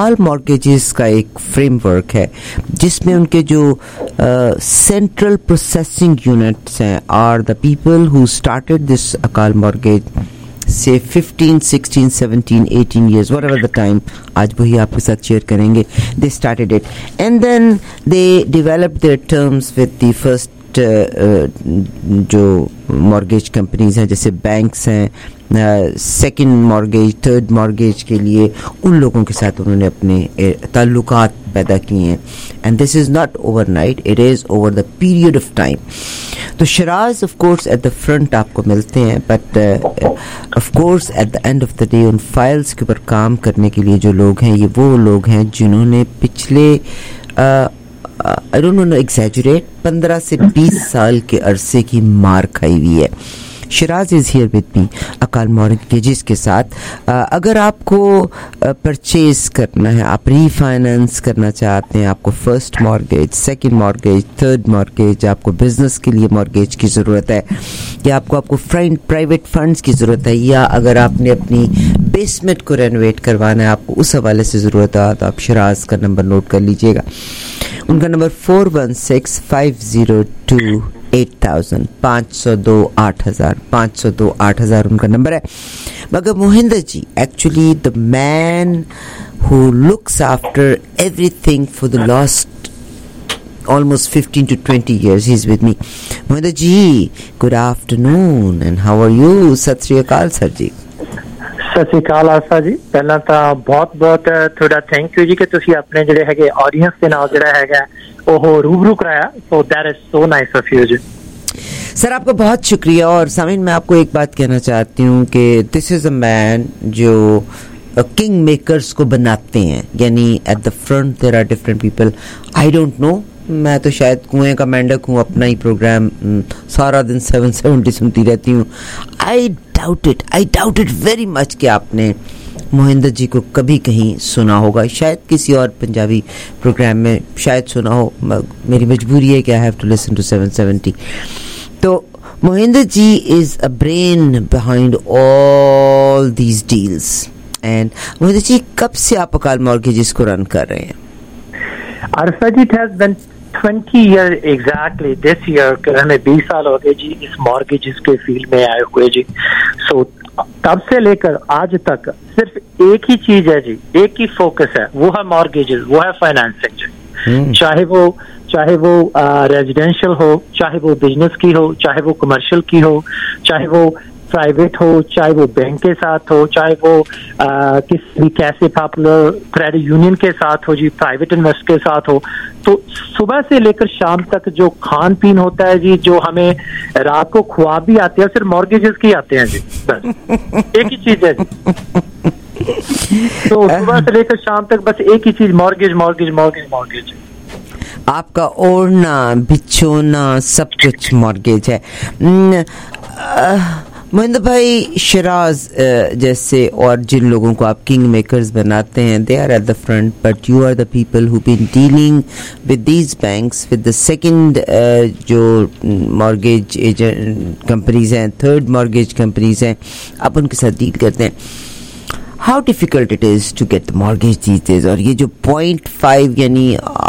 अकाल मॉर्गेजेस का एक फ्रेमवर्क है जिसमें उनके जो सेंट्रल प्रोसेसिंग यूनिट्स हैं are the people who started this Akal mortgage से 15, 16, 17, 18 years, whatever the time, आज वही आपके साथ शेयर करेंगे. They started it and then they developed their terms with the first जो मॉर्गेज कंपनीज हैं जैसे बैंक्स हैं, सेकंड मॉर्गेज, थर्ड मॉर्गेज के लिए उन लोगों के साथ उन्होंने अपने ताल्लुकात पैदा किए हैं. And this is not overnight, it is over the period of time. तो Shiraz of course at the front आपको मिलते हैं, but of course at the end of the day उन फाइल्स के ऊपर काम करने के लिए जो लोग हैं, ये वो लोग हैं जिन्होंने पिछले आई डोंट नो एक्सैजुरेट 15 से 20 साल के अरसे की मार खाई हुई है. Shiraz is here with me Akal mortgages के साथ. अगर आपको परचेज करना है, आप रीफाइनेंस करना चाहते हैं, आपको first mortgage, second mortgage, third mortgage, आपको बिजनेस के लिए मॉर्गेज की ज़रूरत है, या आपको प्राइवेट फंड्स की ज़रूरत है, या अगर आपने अपनी बेसमेंट को रेनोवेट करवाना है, आपको उस हवाले से ज़रूरत है, तो आप शिराज का नंबर नोट कर लीजिएगा. उनका नंबर 416502 8000 502 8000 उनका नंबर है. मगर Mohinder ji, actually the man who looks after everything for the last almost 15 to 20 years, he's with me. Mohinder ji, good afternoon and how are you? Sat Sri Akal sir ji. ਸਤਿ ਸ਼੍ਰੀ ਅਕਾਲ ਆਸਾ ਜੀ. ਪਹਿਲਾਂ ਤਾਂ ਬਹੁਤ ਤੁਹਾਡਾ thank you ਜੀ ਕਿ ਤੁਸੀਂ ਆਪਣੇ ਜਿਹੜੇ ਹੈਗੇ ਆਡੀਅנס ਦੇ ਨਾਲ ਜਿਹੜਾ ਹੈਗਾ ਉਹ रूबरू कराया. So that is so nice of you ji. Sir आपका बहुत शुक्रिया. और सामिन, मैं आपको एक बात कहना चाहती हूँ कि दिस इज अ मैन जो किंग मेकर्स को बनाते हैं, यानी at the front there are different people. I don't know, मैं तो शायद कुएं का मेंढक हूँ, अपना ही प्रोग्राम सारा दिन 770 सुनती रहती हूँ. I doubt it very much कि आपने मोहिंदर जी को कभी कहीं सुना होगा. शायद किसी और पंजाबी प्रोग्राम में शायद सुना हो. मेरी मजबूरी है कि I have to listen to 770. तो Mohinder ji is a brain behind all these deals. And Mohinder ji, कब से आप अकाल मॉर्गेजेस को रन कर रहे हैं? Arfa ji, it has been 20 years exactly this year. हमें 20 साल हो गए जी इस मॉर्गेजेस के फील्ड में आए हुए जी. सो तब से लेकर आज तक सिर्फ एक ही चीज है जी, एक ही फोकस है, वो है मॉर्गेजेस, वो है फाइनेंसिंग जी. चाहे वो रेजिडेंशियल हो, चाहे वो बिजनेस की हो, चाहे वो कमर्शियल की हो, चाहे वो प्राइवेट हो, चाहे वो बैंक के साथ हो, चाहे वो किसी भी कैसे पॉपुलर क्रेडिट यूनियन के साथ हो जी, प्राइवेट इन्वेस्ट के साथ हो. तो सुबह से लेकर शाम तक जो खान पीन होता है जी, जो हमें रात को ख्वाब भी आते हैं, सिर्फ मॉर्गेजेस की आते हैं जी. बस एक ही चीज है जी. तो सुबह से लेकर शाम तक बस एक ही चीज, मॉर्गेज. आपका ओढ़ना बिछोना सब कुछ मॉर्गेज है. मोहिंदर भाई, शिराज जैसे और जिन लोगों को आप किंग मेकर्स बनाते हैं, they are at the front, but you are the people who been dealing with these banks, with the second जो मॉर्गेज एजेंट कंपनीज हैं, थर्ड मॉर्गेज कंपनीज हैं, आप उनके साथ डील करते हैं. How difficult it is to get the mortgage these days? और ये जो 0.5 यानी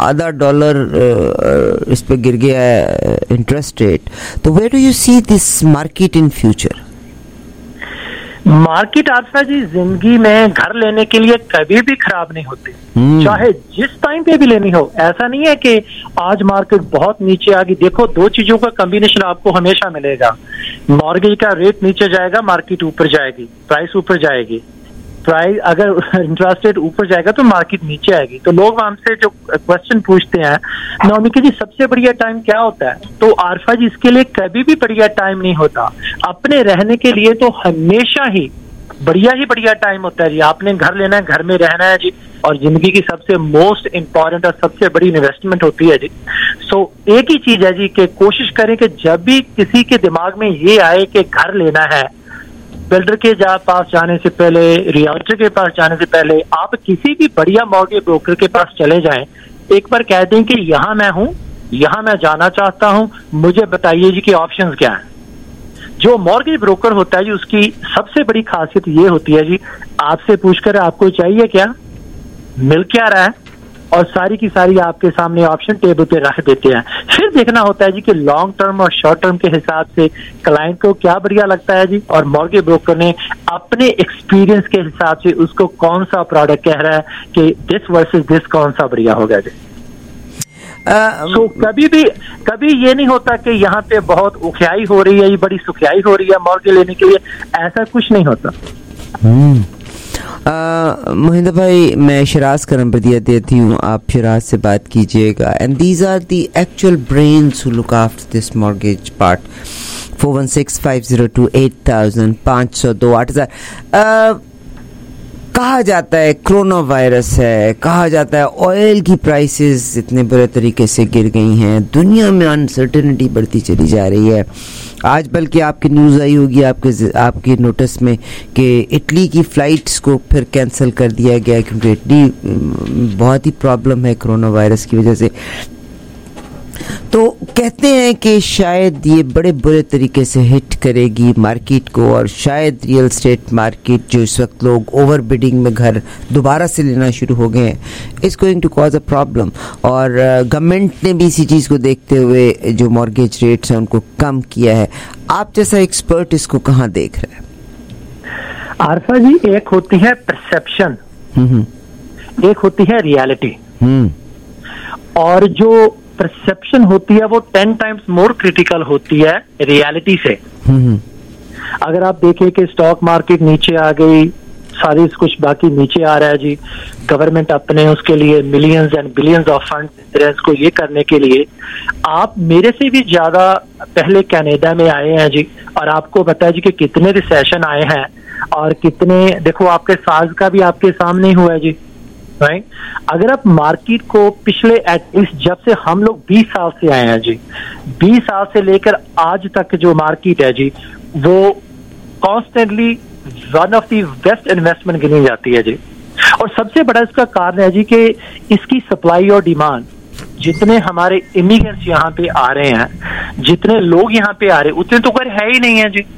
$0.50 इस पर गिर गया है इंटरेस्ट रेट, तो where do you see this market in future? Market Arfa ji जिंदगी में घर लेने के लिए कभी भी खराब नहीं होती, चाहे जिस टाइम पे भी लेनी हो. ऐसा नहीं है कि आज मार्केट बहुत नीचे आ गई. देखो, दो चीजों का कॉम्बिनेशन आपको हमेशा मिलेगा. मॉर्गेज का रेट नीचे जाएगा, मार्केट ऊपर जाएगी, प्राइस ऊपर जाएगी. प्राइस अगर इंटरेस्ट रेट ऊपर जाएगा तो मार्केट नीचे आएगी. तो लोग हमसे जो क्वेश्चन पूछते हैं, नॉमिकी जी सबसे बढ़िया टाइम क्या होता है, तो आरफा जी इसके लिए कभी भी बढ़िया टाइम नहीं होता. अपने रहने के लिए तो हमेशा ही बढ़िया टाइम होता है जी. आपने घर लेना है, घर में रहना है जी, और जिंदगी की सबसे मोस्ट इम्पॉर्टेंट और सबसे बड़ी इन्वेस्टमेंट होती है जी. सो एक ही चीज है जी कि कोशिश करें कि जब भी किसी के दिमाग में ये आए कि घर लेना है, बिल्डर के पास जाने से पहले, रियल्टर के पास जाने से पहले, आप किसी भी बढ़िया मॉर्गेज ब्रोकर के पास चले जाएं. एक बार कह दें कि यहाँ मैं हूँ, यहाँ मैं जाना चाहता हूँ, मुझे बताइए जी कि ऑप्शंस क्या हैं. जो मॉर्गेज ब्रोकर होता है जी, उसकी सबसे बड़ी खासियत ये होती है जी, आपसे पूछकर आपको चाहिए क्या, मिल क्या रहा है, और सारी की सारी आपके सामने ऑप्शन टेबल पे रख देते हैं। फिर देखना होता है जी कि लॉन्ग टर्म और शॉर्ट टर्म के हिसाब से क्लाइंट को क्या बढ़िया लगता है जी, और मॉर्गेज ब्रोकर ने अपने एक्सपीरियंस के हिसाब से उसको कौन सा प्रोडक्ट कह रहा है कि दिस वर्सेस दिस कौन सा बढ़िया होगा जी। तो कभी ये नहीं होता कि यहाँ पे बहुत उखियाई हो रही है, ये बड़ी सुखियाई हो रही है मॉर्गेज लेने के लिए, ऐसा कुछ नहीं होता। मोहिंदर भाई, मैं शिराज का नंबर देती हूँ, आप शिराज से बात कीजिएगा। And these are the actual brains who look after this mortgage part. 4165028000 502 8000। कहा जाता है कोरोना वायरस है, कहा जाता है ऑयल की प्राइसेस इतने बुरे तरीके से गिर गई हैं, दुनिया में अनसर्टेनिटी बढ़ती चली जा रही है। आज बल्कि आपकी न्यूज़ आई होगी आपके नोटिस में कि इटली की फ़्लाइट्स को फिर कैंसिल कर दिया गया, क्योंकि इटली बहुत ही प्रॉब्लम है कोरोना वायरस की वजह से। तो कहते हैं कि शायद ये बड़े बुरे तरीके से हिट करेगी मार्केट को, और शायद रियल एस्टेट मार्केट जो इस वक्त लोग ओवर बिडिंग में घर दोबारा से लेना शुरू हो गए हैं, it's going to cause a problem. और गवर्नमेंट ने भी इसी चीज़ को देखते हुए जो मॉर्गेज रेट्स हैं उनको कम किया है। आप जैसा एक्सपर्ट इसको कहाँ देख रहे हैं? आरफा जी, एक होती है परसेप्शन, एक होती है रियलिटी, और जो परसेप्शन होती है वो 10 टाइम्स मोर क्रिटिकल होती है रियलिटी से। अगर आप देखें कि स्टॉक मार्केट नीचे आ गई, सारी कुछ बाकी नीचे आ रहा है जी, गवर्नमेंट अपने उसके लिए millions and billions of fund को ये करने के लिए, आप मेरे से भी ज्यादा पहले कनाडा में आए हैं जी, और आपको पता है जी कि कितने रिसेशन आए हैं, और कितने, देखो आपके साल का भी आपके सामने हुआ है जी, राइट। अगर आप मार्केट को पिछले एटलीस्ट जब से हम लोग 20 साल से आए हैं जी, 20 साल से लेकर आज तक जो मार्केट है जी, वो constantly one of the best investment गिनी जाती है जी। और सबसे बड़ा इसका कारण है जी कि इसकी सप्लाई और डिमांड, जितने हमारे इमिग्रेंट्स यहाँ पे आ रहे हैं, जितने लोग यहाँ पे आ रहे हैं, उतने तो घर है ही नहीं है जी,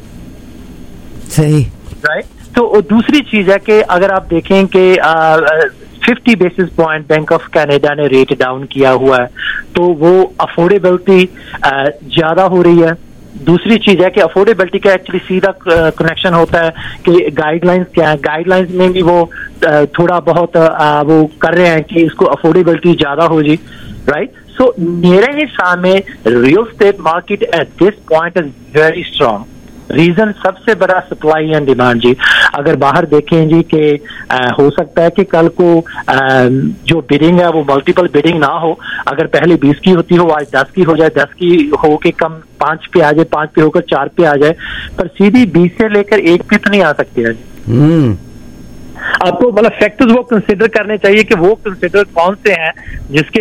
सही, राइट। तो दूसरी चीज है कि अगर आप देखें कि 50 basis point bank of Canada ने रेट डाउन किया हुआ है, तो वो अफोर्डेबिलिटी ज्यादा हो रही है। दूसरी चीज है कि अफोर्डेबिलिटी का एक्चुअली सीधा कनेक्शन होता है कि गाइडलाइंस क्या है, गाइडलाइंस में भी वो थोड़ा बहुत वो कर रहे हैं कि इसको अफोर्डेबिलिटी ज्यादा हो जी, राइट। सो मेरे हिसाब में real estate market at this point is very strong. Reason सबसे बड़ा सप्लाई एंड डिमांड जी। अगर बाहर देखें जी कि हो सकता है कि कल को जो बिडिंग है वो मल्टीपल बिडिंग ना हो, अगर पहले 20 की होती हो आज 10 की हो जाए, 10 की हो के कम 5 पे आ जाए, 5 पे होकर 4 पे आ जाए, पर सीधी 20 से लेकर 1 पे तो नहीं आ सकती है जी। आपको मतलब फैक्टर्स वो कंसिडर करने चाहिए कि वो कंसिडर कौन से हैं जिसके।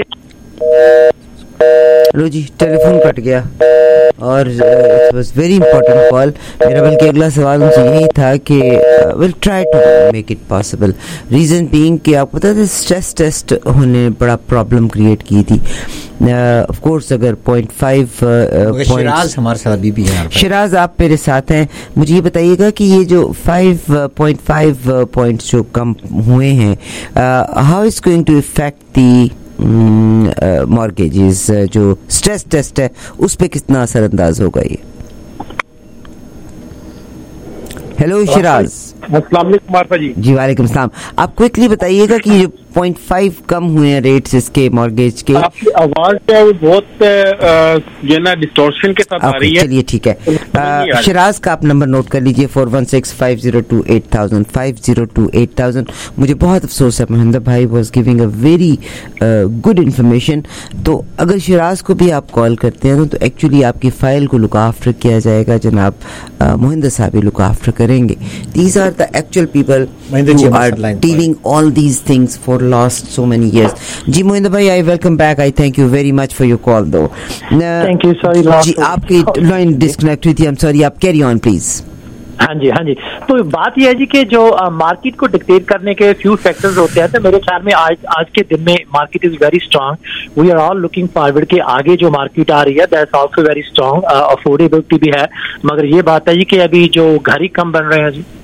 लो जी, टेलीफोन कट गया और it was very important call. मेरा बल्कि अगला सवाल उनसे यही था कि will try to make it possible. Reason being कि आपको पता है स्ट्रेस टेस्ट होने बड़ा प्रॉब्लम क्रिएट की थी। ऑफ कोर्स अगर 0.5 शिराज हमारे साथ अभी भी है। शिराज, आप मेरे साथ हैं, मुझे ये बताइएगा कि ये जो 5.5 पॉइंट्स जो कम हुए हैं, how is going to effect the mortgages? जो स्ट्रेस टेस्ट है उस पे कितना असरअंदाज होगा ये? हेलो शिराज। अस्सलाम वालेकुम आरफा जी। जी वालेकुम सलाम। आप क्विकली बताइएगा कि जो 0.5 कम हुए हैं रेट्स इसके मॉर्गेज के। आपकी आवाज है वो बहुत ये ना डिस्टॉर्शन के साथ आ रही है। चलिए ठीक है। शिराज का आप नंबर नोट कर लीजिए 4165028000 5028,000। मुझे बहुत अफसोस है, मोहिंदर भाई was giving a very good information. तो अगर शिराज को भी आप कॉल करते हैं तो एक्चुअली आपकी फाइल को लुक आफ्टर किया जाएगा, जनाब मोहिंदर साहब ही लुक आफ्टर करेंगे। These are the actual people who are dealing all these things for last so many years. जी मोहिंदर भाई, I welcome back. I thank you very much for your call though. Thank you. Sorry, जी आपकी line disconnect हुई थी। I'm sorry. आप carry on please. हाँ जी। तो बात यह है जी कि जो मार्केट को डिक्टेट करने के फ्यू फैक्टर्स होते हैं, तो मेरे ख्याल में आज के दिन में market is very strong. We are all looking forward के आगे जो मार्केट आ रही है that's also very strong. Affordability भी है, मगर ये बात है जी कि अभी जो घर ही कम बन रहे हैं जी।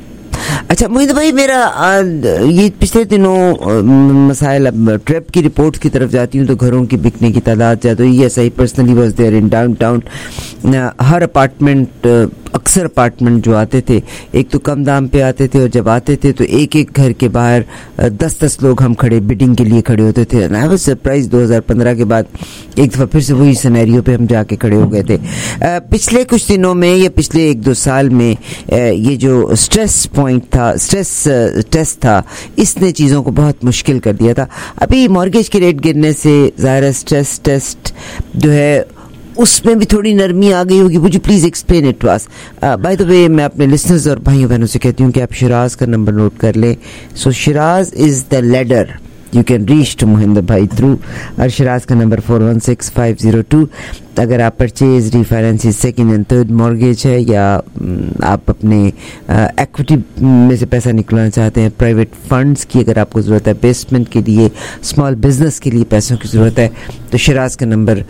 अच्छा मोहित भाई, मेरा ये पिछले दिनों मसाइल, अब ट्रैप की रिपोर्ट्स की तरफ जाती हूँ तो घरों की बिकने की तादाद ज़्यादा हुई है। सही personally was there in downtown. हर अपार्टमेंट, अक्सर अपार्टमेंट जो आते थे एक तो कम दाम पे आते थे, और जब आते थे तो एक एक घर के बाहर 10-10 लोग हम खड़े बिडिंग के लिए खड़े होते थे। आई वाज सरप्राइज 2015 के बाद एक दफ़ा फिर से वही सिनेरियो पे हम जाके खड़े हो गए थे। पिछले कुछ दिनों में या पिछले 1-2 साल में ये जो स्ट्रेस पॉइंट था, स्ट्रेस टेस्ट था, इसने चीज़ों को बहुत मुश्किल कर दिया था। अभी मॉर्गेज के रेट गिरने से ज़ाहिर स्ट्रेस टेस्ट जो है उसमें भी थोड़ी नरमी आ गई होगी। Would you please explain it to us? By the way, मैं अपने लिसनर्स और भाइयों बहनों से कहती हूँ कि आप शिराज का नंबर नोट कर लें। So Shiraz is the lender, you can reach to Mohinder Bhai through Shiraz का नंबर 416502। अगर आप purchase, refinance, second and third mortgage है, या आप अपने इक्विटी में से पैसा निकलवाना चाहते हैं, प्राइवेट फंड्स की अगर आपको ज़रूरत है, बेसमेंट के लिए, स्मॉल बिजनेस के लिए पैसों की ज़रूरत है, तो शिराज का नंबर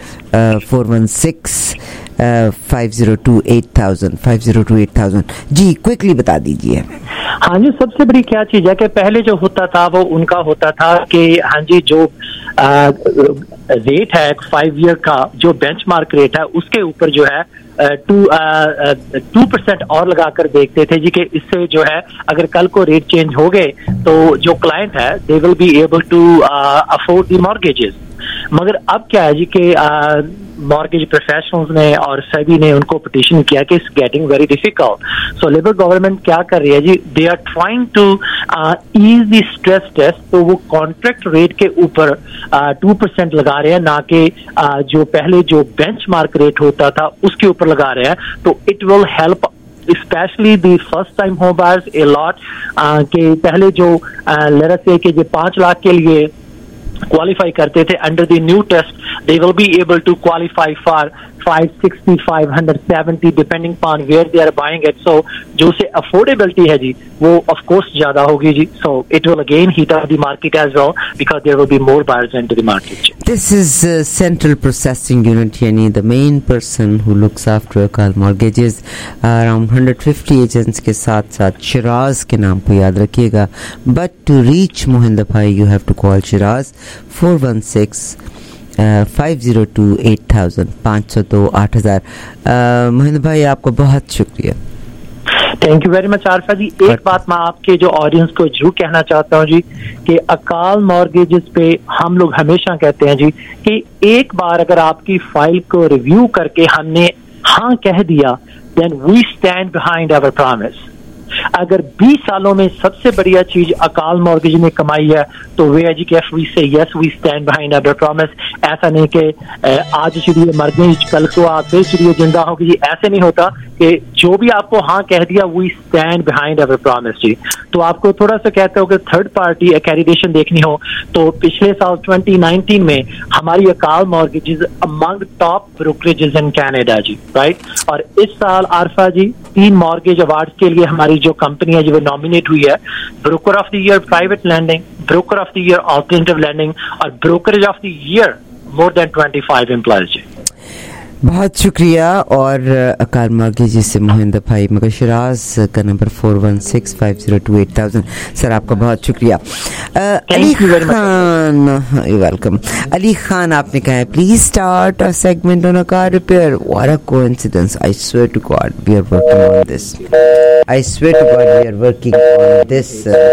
416-502-8000 जी क्विकली बता दीजिए। हाँ जी, सबसे बड़ी क्या चीज है कि पहले जो होता था वो उनका होता था कि हाँ जी जो रेट है 5 ईयर का, जो बेंचमार्क रेट है उसके ऊपर जो है 2% और लगाकर देखते थे जी कि इससे जो है अगर कल को रेट चेंज हो गए तो जो क्लाइंट है they will be able to afford the mortgages. मगर अब क्या है जी कि मॉर्गेज प्रोफेशनल्स ने और सेबी ने उनको पिटीशन किया कि it's getting very difficult. So labour government क्या कर रही है जी, they are trying to ease the stress test. तो वो कॉन्ट्रैक्ट रेट के ऊपर 2% लगा रहे हैं, ना कि जो पहले जो बेंचमार्क रेट होता था उसके ऊपर लगा रहे हैं। तो it will help specially the first time home buyers a lot. कि पहले जो लेट अस से कि जो 5 लाख के लिए qualify करते थे under the new test, they will be able to qualify for 560, 570 depending upon where they are buying it. So जो से affordability है जी वो of course ज़्यादा होगी जी. So it will again heat up the market as well because there will be more buyers into the market. This is Central Processing Unit, यानी the main person who looks after Akal Mortgages. Around 150 agents के साथ साथ शिराज के नाम को याद रखिएगा. But to reach Mohinder Bhai you have to call Shiraz 416-502-8000 502-8000. Mohinder भाई आपको बहुत शुक्रिया. Thank you very much Arfa ji. एक बात मैं आपके जो ऑडियंस को जरूर कहना चाहता हूँ जी कि अकाल मॉर्गेजेस पे हम लोग हमेशा कहते हैं जी कि एक बार अगर आपकी फाइल को रिव्यू करके हमने हाँ कह दिया then we stand behind our promise. अगर 20 सालों में सबसे बढ़िया चीज अकाल मॉर्गेज ने कमाई है तो वे है जी कि we say yes we stand behind our promise. ऐसा नहीं कि आज चिड़िए मर गई कल को आप फिर चिड़िए जिंदा होगी जी, ऐसे नहीं होता कि जो भी आपको हाँ कह दिया we stand behind our promise जी. तो आपको थोड़ा सा कहते हो कि थर्ड पार्टी एक्रेडिटेशन देखनी हो तो पिछले साल 2019 में हमारी Akal mortgages among top brokerages in Canada जी, राइट. और इस साल आरफा जी 3 मॉर्गेज अवार्ड्स के लिए हमारी जो कंपनी है जो नॉमिनेट हुई है, broker of the year private lending, broker of the year alternative lending और brokerage of the year more than 25 employees. बहुत शुक्रिया. और अकाल मॉर्गेजेस से मोहिंदर भाई, मगर शिराज का नंबर 416-502-8000. सर आपका बहुत शुक्रिया. अली खान, वेलकम. अली खान आपने कहा है please start a segment on a car repair. What a coincidence. I swear to God we are working on this. I swear to God we are working on this.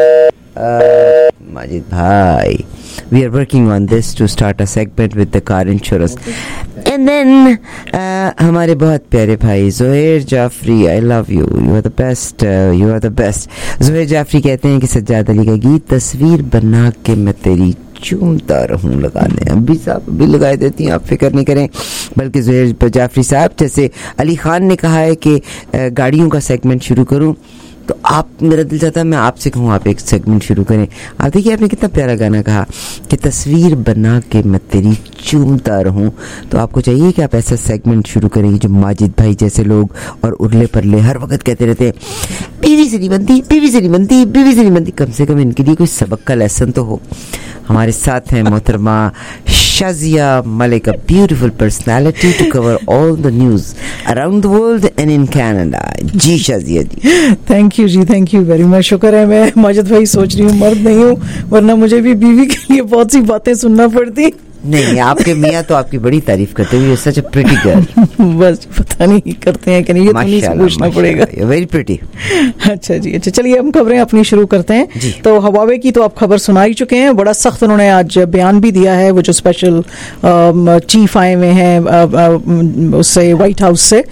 Majid bhai, we are working on this to start a segment with the car insurance. And then हमारे बहुत प्यारे भाई ज़ोहैर Jafri, I love you, you are the best, you are the best. ज़ोहैर Jafri कहते हैं कि सज्जाद अली का गीत तस्वीर बना के मैं तेरी चूमता रहूं लगाने अभी साहब भी लगाए देती हैं, आप फिक्र नहीं करें. बल्कि ज़ोहैर जाफरी साहब जैसे अली खान ने कहा है कि गाड़ियों का सेगमेंट शुरू करूं, तो आप, मेरा दिल चाहता है मैं आपसे कहूँ आप एक सेगमेंट शुरू करें. आप देखिए आपने कितना प्यारा गाना कहा कि तस्वीर बना के मैं तेरी चूमता रहूं. तो आपको चाहिए कि आप ऐसा सेगमेंट शुरू करें जो माजिद भाई जैसे लोग और उर्ले परले हर वक्त कहते रहते हैं बीवी से नहीं बनती, बीवी से नहीं बनती, बीवी से नहीं बनती. कम से कम इनके लिए कोई सबक का लेसन तो हो. हमारे साथ हैं मोहतरमा Shazia Malik, a beautiful personality to cover all the news around the world and in Canada. जी शाजिया जी. थैंक यू जी, थैंक यू वेरी मच. शुक्र है मैं माजिद भाई सोच रही हूँ मर्द नहीं हूँ, वरना मुझे भी बीवी के लिए बहुत सी बातें सुनना पड़ती. नहीं, आपके मियाँ तो आपकी बड़ी तारीफ करते हैं. Such a pretty girl. बस पता नहीं करते हैं कि नहीं, ये तो नहीं पूछना पड़ेगा. Very pretty. अच्छा जी, अच्छा चलिए हम खबरें अपनी शुरू करते हैं. तो हवावे की तो आप खबर सुना ही चुके हैं. बड़ा सख्त उन्होंने आज बयान भी दिया है. वो जो स्पेशल चीफ आए हुए हैं उससे व्हाइट हाउस से,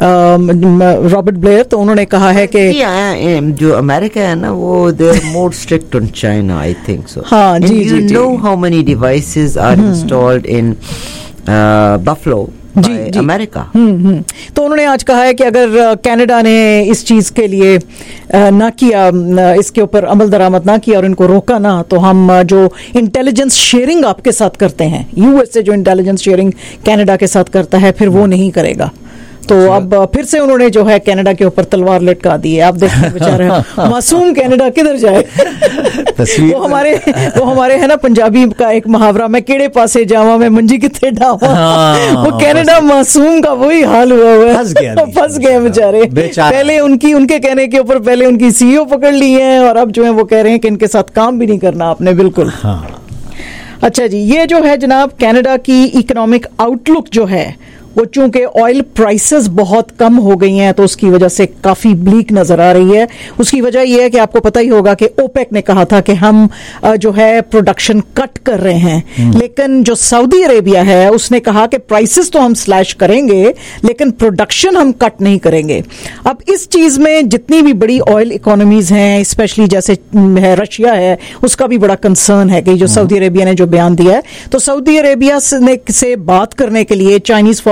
रॉबर्ट ब्लेयर, तो उन्होंने कहा है कि जो अमेरिका है ना वो they are more strict on China, I think so. हाँ जी जी. You know how many devices are installed in Buffalo by America. तो उन्होंने आज कहा है कि अगर कनाडा ने इस चीज के लिए ना किया, इसके ऊपर अमल दरामद ना किया और इनको रोका ना, तो हम जो इंटेलिजेंस शेयरिंग आपके साथ करते हैं, यूएसए जो इंटेलिजेंस शेयरिंग कनाडा के साथ करता है, फिर वो नहीं करेगा. तो अब फिर से उन्होंने जो है कनाडा के ऊपर तलवार लटका दी है. आप देखिए बेचारे मासूम कनाडा किधर जाए. वो हमारे है ना पंजाबी का एक मुहावरा, मैं केड़े पासे जावा मैं मंजी किथे डावा. वो कनाडा मासूम का वही हाल हुआ है. फंस गए बेचारे. पहले उनके कहने के ऊपर पहले उनकी सीईओ पकड़ ली है और अब जो है वो कह रहे हैं कि इनके साथ काम भी नहीं करना आपने. बिल्कुल. अच्छा जी, ये जो है जनाब कनाडा की इकोनॉमिक आउटलुक जो है वो चूंकि ऑयल प्राइसेस बहुत कम हो गई हैं तो उसकी वजह से काफी ब्लीक नजर आ रही है. उसकी वजह यह है कि आपको पता ही होगा कि ओपेक ने कहा था कि हम जो है प्रोडक्शन कट कर रहे हैं, लेकिन जो सऊदी अरेबिया है उसने कहा कि प्राइसेस तो हम स्लैश करेंगे लेकिन प्रोडक्शन हम कट नहीं करेंगे. अब इस चीज में जितनी भी बड़ी ऑयल इकोनॉमीज हैं, स्पेशली जैसे है रशिया है, उसका भी बड़ा कंसर्न है कि जो सऊदी अरेबिया ने जो बयान दिया है, तो सऊदी अरेबिया से बात करने के लिए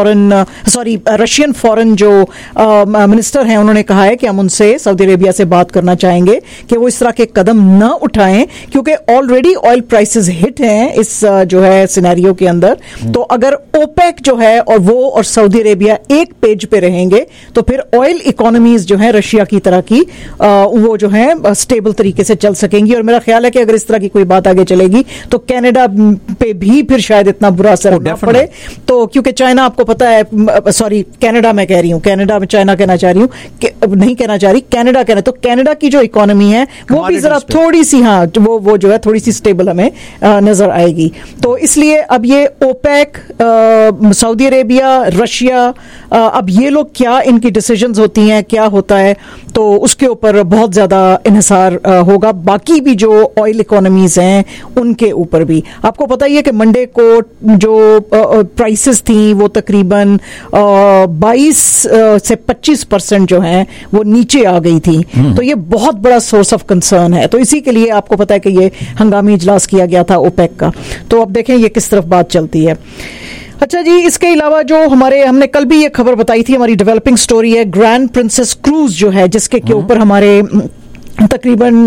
रशियन फॉरेन जो मिनिस्टर हैं उन्होंने कहा है कि हम उनसे सऊदी अरेबिया से बात करना चाहेंगे कि वो इस तरह के कदम न उठाएं, क्योंकि ऑलरेडी ऑयल प्राइसेस हिट हैं इस जो है सिनेरियो के अंदर. तो अगर ओपेक जो है और वो और सऊदी अरेबिया एक पेज पे रहेंगे तो फिर ऑयल इकोनॉमीज जो है रशिया की तरह की वो जो है स्टेबल तरीके से चल सकेंगी. और मेरा ख्याल है कि अगर इस तरह की कोई बात आगे चलेगी तो कनाडा पे भी फिर शायद इतना बुरा असर न पड़े. तो क्योंकि चाइना आपको पता है, सॉरी कनाडा मैं कह रही हूँ, कनाडा में चाइना कहना चाह रही हूँ, नहीं कहना चाह रही, कनाडा कहना. तो कनाडा की जो इकोनॉमी है वो भी जरा थोड़ी सी वो जो है थोड़ी सी स्टेबल हमें नजर आएगी. तो इसलिए अब ये ओपेक, सऊदी अरेबिया, रशिया, अब ये लोग क्या इनकी डिसीजंस होती हैं, क्या होता है, तो उसके ऊपर बहुत ज्यादा इन्हिसार होगा. बाकी भी जो ऑयल इकोनॉमीज हैं उनके ऊपर भी. आपको पता ही है कि मंडे को जो प्राइसेस थी वो तकरीबन 22 से 25% जो है वो नीचे आ गई थी. तो ये बहुत बड़ा सोर्स ऑफ कंसर्न है. तो इसी के लिए आपको पता है कि ये हंगामी इजलास किया गया था ओपेक का. तो अब देखें ये किस तरफ बात चलती है. अच्छा जी, इसके अलावा जो हमने कल भी ये खबर बताई थी, हमारी डेवलपिंग स्टोरी है ग्रैंड प्रिंसेस क्रूज जो है, जिसके के ऊपर हमारे तकरीबन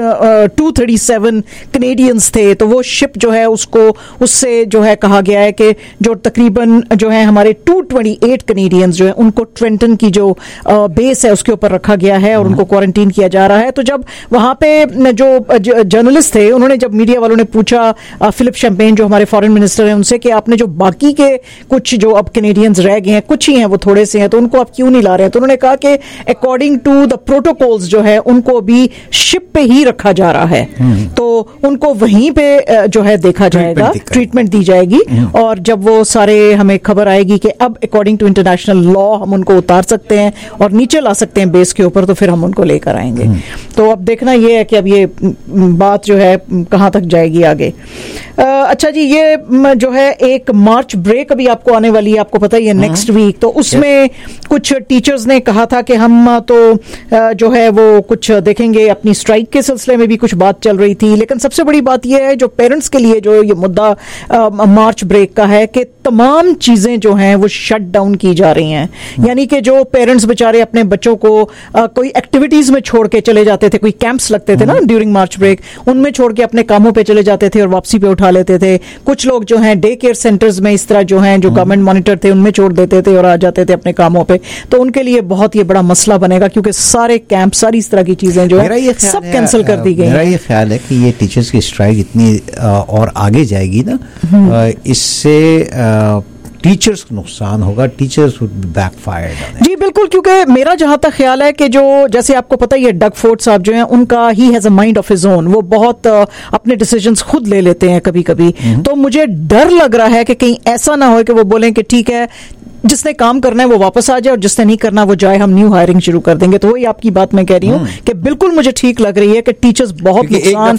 237 कनेडियंस थे. तो वो शिप जो है उससे जो है कहा गया है कि जो तकरीबन जो है हमारे 228 कनेडियंस जो है उनको ट्रेंटन की जो बेस है उसके ऊपर रखा गया है और उनको क्वारंटीन किया जा रहा है. तो जब वहां पे जो जर्नलिस्ट थे उन्होंने, जब मीडिया वालों ने पूछा फिलिप शैम्पेन जो हमारे फॉरेन मिनिस्टर हैं उनसे कि आपने जो बाकी के कुछ जो अब कनेडियंस रह गए हैं, कुछ ही हैं वो थोड़े से हैं, तो उनको आप क्यों नहीं ला रहे हैं. तो उन्होंने कहा कि अकॉर्डिंग टू द प्रोटोकॉल्स जो है उनको भी शिप पे ही रखा जा रहा है. तो उनको वहीं पे जो है देखा जाएगा, ट्रीटमेंट दी जाएगी. और जब वो सारे हमें खबर आएगी कि अब अकॉर्डिंग टू इंटरनेशनल लॉ हम उनको उतार सकते हैं और नीचे ला सकते हैं बेस के ऊपर, तो फिर हम उनको लेकर आएंगे. तो अब देखना ये है कि अब ये बात जो है कहां तक जाएगी आगे. अच्छा जी, ये जो है एक मार्च ब्रेक अभी आपको आने वाली है, आपको पता ही है, नेक्स्ट वीक. तो उसमें कुछ टीचर्स ने कहा था कि हम तो जो है वो कुछ देखेंगे. अपनी स्ट्राइक के सिलसिले में भी कुछ बात चल रही थी, लेकिन सबसे बड़ी बात यह है जो पेरेंट्स के लिए जो ये मुद्दा मार्च ब्रेक का है कि तमाम चीजें जो हैं वो शट डाउन की जा रही हैं। यानी कि जो पेरेंट्स बेचारे अपने बच्चों को कोई एक्टिविटीज में छोड़ के चले जाते थे, कोई कैंप्स लगते थे ना ड्यूरिंग मार्च ब्रेक, उनमें छोड़ के अपने कामों पे चले जाते थे और वापसी पे उठा लेते थे। कुछ लोग जो हैं डे केयर सेंटर्स में इस तरह जो हैं जो गवर्नमेंट मॉनिटर थे उनमें छोड़ देते थे और आ जाते थे अपने कामों पे। तो उनके लिए बहुत ये बड़ा मसला बनेगा, क्योंकि सारे कैंप, सारी इस तरह की चीजें जो है सब कैंसिल कर दी गई। मेरा ये ख्याल है कि ये टीचर्स की स्ट्राइक इतनी और आगे जाएगी ना, इससे टीचर्स को नुकसान होगा, टीचर्स वुड बी बैकफायर्ड। जी बिल्कुल, क्योंकि मेरा जहां तक ख्याल है कि जो, जैसे आपको पता ही है, डग फोर्ड साहब जो हैं उनका he has a mind of his own, वो बहुत अपने डिसीजंस खुद ले लेते हैं कभी कभी। तो मुझे डर लग रहा है कि कहीं ऐसा ना हो कि वो बोलें कि ठीक है जिसने काम करना है वो वापस आ जाए और जिसने नहीं करना वो जाए, हम न्यू हायरिंग शुरू कर देंगे। तो वही आपकी बात मैं कह रही हूँ कि बिल्कुल मुझे ठीक लग रही है कि टीचर्स बहुत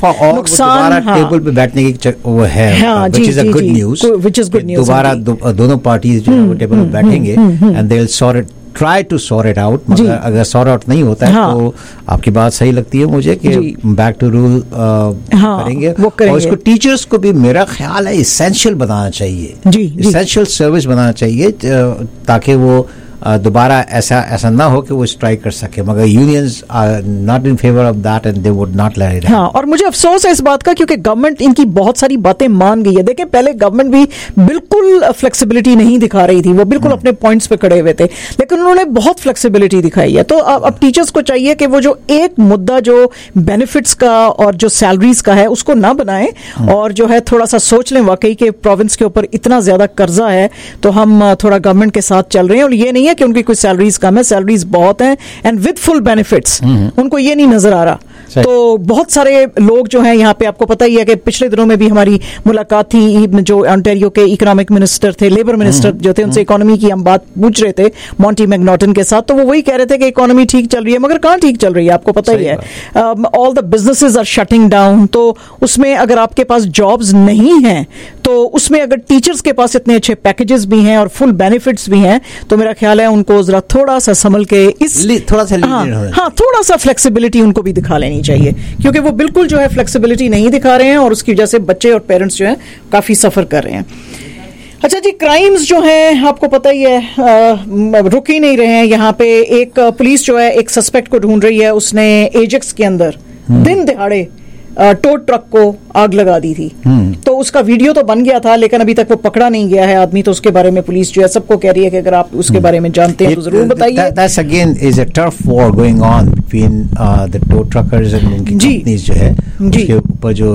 नुकसान टेबल पे बैठने की वो है, which is a good news, दोबारा दोनों पार्टीज जो है वो टेबल पे बैठेंगे and they'll try to sort it out। मगर अगर सॉर्ट आउट नहीं होता है तो आपकी बात सही लगती है मुझे कि बैक टू रूल करेंगे। और इसको टीचर्स को भी मेरा ख्याल है इसेंशियल बनाना चाहिए, इसेंशियल सर्विस बनाना चाहिए, ताकि वो दोबारा ऐसा ना हो कि वो स्ट्राइक कर सके। मगर unions are not in favour of that and they would not let it. हाँ, और मुझे अफसोस है इस बात का, क्योंकि गवर्नमेंट इनकी बहुत सारी बातें मान गई है। देखें, पहले गवर्नमेंट भी बिल्कुल फ्लेक्सिबिलिटी नहीं दिखा रही थी, वो बिल्कुल अपने पॉइंट्स पे खड़े हुए थे, लेकिन उन्होंने बहुत फ्लेक्सिबिलिटी दिखाई है। तो अब टीचर्स को चाहिए कि वो जो एक मुद्दा जो बेनिफिट्स का और जो सैलरीज का है उसको ना बनाएं, और जो है थोड़ा सा सोच लें वाकई के प्रोविंस के ऊपर इतना ज्यादा कर्जा है तो हम थोड़ा गवर्नमेंट के साथ चल रहे हैं। और ये नहीं कि उनकी कोई सैलरीज कम है, सैलरीज बहुत हैं एंड विद फुल बेनिफिट्स, उनको ये नहीं नजर आ रहा। तो बहुत सारे लोग जो हैं यहाँ पे, आपको पता ही है कि पिछले दिनों में भी हमारी मुलाकात थी जो ओंटारियो के इकोनॉमिक मिनिस्टर थे, लेबर मिनिस्टर जो थे, उनसे इकोनॉमी की हम बात पूछ रहे थे मॉन्टी मैकनॉटन के साथ। तो वो वही कह रहे थे कि इकोनॉमी ठीक चल रही है, मगर कहाँ ठीक चल रही है, आपको पता ही है। All the businesses are shutting down. तो उसमें अगर आपके पास जॉब्स नहीं हैं, तो उसमें अगर टीचर्स के पास इतने अच्छे पैकेजेस भी हैं और फुल बेनिफिट्स भी हैं, तो मेरा ख्याल है उनको जरा थोड़ा सा संभल के थोड़ा सा फ्लेक्सिबिलिटी उनको भी दिखा लेनी चाहिए, क्योंकि वो बिल्कुल जो है फ्लेक्सिबिलिटी नहीं दिखा रहे हैं और उसकी वजह से बच्चे और पेरेंट्स जो हैं काफी सफर कर रहे हैं। अच्छा जी, क्राइम्स जो हैं आपको पता ही है रुक ही नहीं रहे हैं। यहाँ पे एक पुलिस जो है एक सस्पेक्ट को ढूंढ रही है, उसने एजेक्स के अंदर दिन दिहाड़े टो ट्रक को आग लगा दी थी। तो उसका वीडियो तो बन गया था, लेकिन अभी तक वो पकड़ा नहीं गया है आदमी। तो उसके बारे में पुलिस जो है सबको कह रही है कि अगर आप उसके बारे में जानते हैं तो जरूर बताइए। That's again is a turf war going on between the tow truckers and उनकी कंपनीज जो है, उसके ऊपर जो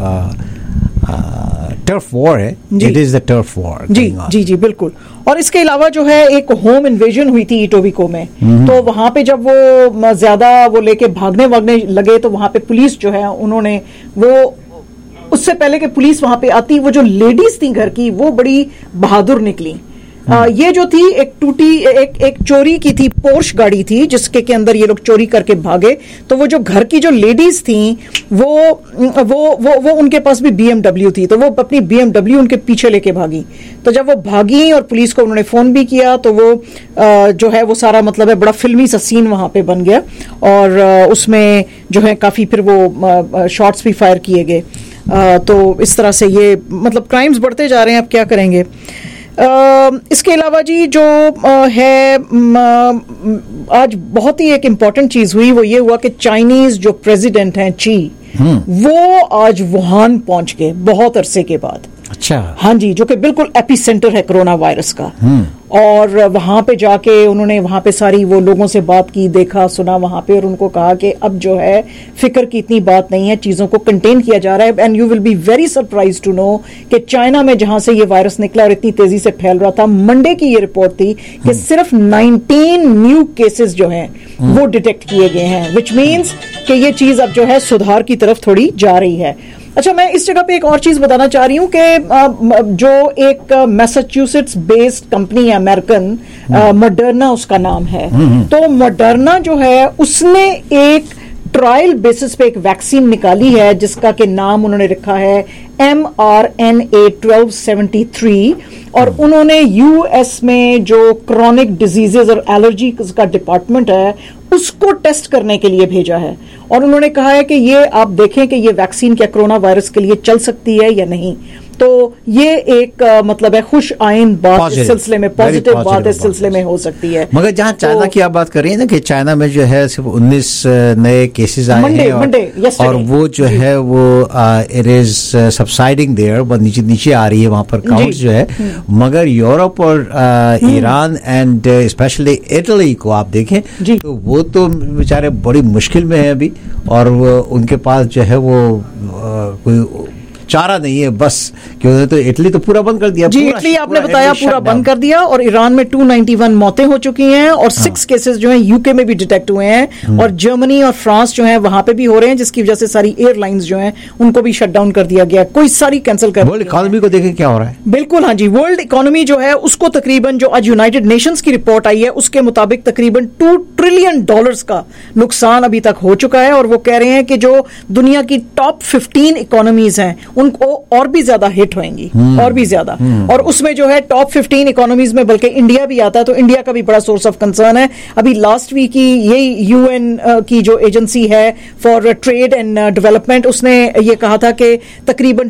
टर्फ वॉर है, it is the turf war. जी बिल्कुल। और इसके अलावा जो है एक होम इन्वेजन हुई थी इटोबिको में, तो वहां पे जब वो ज्यादा वो लेके भागने लगे, तो वहां पे पुलिस जो है उन्होंने वो उससे पहले कि पुलिस वहां पे आती, वो जो लेडीज थी घर की वो बड़ी बहादुर निकली। ये जो थी एक चोरी की थी, पोर्श गाड़ी थी जिसके के अंदर ये लोग चोरी करके भागे। तो वो जो घर की जो लेडीज थी वो उनके पास भी BMW थी, तो वो अपनी BMW उनके पीछे लेके भागी। तो जब वो भागी और पुलिस को उन्होंने फोन भी किया, तो वो जो है वो सारा मतलब है बड़ा फिल्मी सा सीन वहां पे बन गया, और उसमें जो है काफी फिर वो शॉट्स भी फायर किए गए। तो इस तरह से ये मतलब क्राइम्स बढ़ते जा रहे हैं, अब क्या करेंगे। इसके अलावा जी जो है आज बहुत ही एक इम्पॉर्टेंट चीज हुई, वो ये हुआ कि चाइनीज जो प्रेसिडेंट हैं ची, वो आज वुहान पहुंच गए बहुत अरसे के बाद। अच्छा। हाँ जी, जो कि बिल्कुल एपिसेंटर है कोरोना वायरस का। और वहां पे जाके उन्होंने वहां पे सारी वो लोगों से बात की, देखा सुना वहां पे, और उनको कहा कि अब जो है फिक्र की इतनी बात नहीं है, चीजों को कंटेन किया जा रहा है। And you will be very surprise to know कि चाइना में जहां से ये वायरस निकला और इतनी तेजी से फैल रहा था, मंडे की ये रिपोर्ट थी कि सिर्फ 19 न्यू केसेस जो हैं वो डिटेक्ट किए गए हैं, विच मीन्स कि ये चीज अब जो है सुधार की तरफ थोड़ी जा रही है। अच्छा, मैं इस जगह पे एक और चीज बताना चाह रही हूँ कि जो एक मैसाचुसेट्स बेस्ड कंपनी है अमेरिकन, मॉडर्ना उसका नाम है। तो मॉडर्ना जो है उसने एक ट्रायल बेसिस पे एक वैक्सीन निकाली है जिसका के नाम उन्होंने रखा है mRNA 1273, और उन्होंने यूएस में जो क्रॉनिक डिजीजेज और एलर्जी का डिपार्टमेंट है उसको टेस्ट करने के लिए भेजा है। और उन्होंने कहा है कि ये आप देखें कि ये वैक्सीन क्या कोरोना वायरस के लिए चल सकती है या नहीं। तो ये एक मतलब है खुश आइन बात इस सिलसिले में, पॉजिटिव बात इस सिलसिले में हो सकती है। मगर जहाँ चाइना की आप बात कर रही है ना कि चाइना में जो है सिर्फ 19 नए केसेस आए हैं और वो जो है वो इट इज सबसाइडिंग देयर, वो नीचे आ रही है वहां पर काउंट्स जो है। मगर यूरोप और ईरान एंड स्पेशली इटली को आप देखें तो वो तो बेचारे बड़ी मुश्किल में है अभी, और वो उनके पास जो है वो कोई चारा नहीं है बस, क्योंकि तो इटली तो पूरा बंद कर दिया। जी, इटली आपने बताया पूरा बंद कर दिया, और ईरान में 291 मौतें हो चुकी हैं और 6 केसेस जो हैं यूके में भी डिटेक्ट हुए हैं, और जर्मनी और फ्रांस जो है वहां पे भी हो रहे हैं, जिसकी वजह से सारी एयरलाइंस जो हैं उनको भी शट डाउन कर दिया गया, कोई सारी कैंसिल कर। वर्ल्ड इकोनॉमी को देखें क्या हो रहा है। बिल्कुल, हाँ जी, वर्ल्ड इकोनॉमी जो है उसको तकरीबन, जो आज यूनाइटेड नेशंस की रिपोर्ट आई है उसके मुताबिक तकरीबन $2 ट्रिलियन का नुकसान अभी तक हो चुका है, और वो कह रहे हैं कि जो दुनिया की टॉप 15 इकोनॉमीज हैं उनको और भी ज्यादा हिट होंगी, और भी ज्यादा। और उसमें जो है टॉप 15 इकोनॉमीज में बल्कि इंडिया भी आता है, तो इंडिया का भी बड़ा सोर्स ऑफ कंसर्न है। अभी लास्ट वीक की यही यूएन की जो एजेंसी है फॉर ट्रेड एंड डेवलपमेंट, उसने ये कहा था कि तकरीबन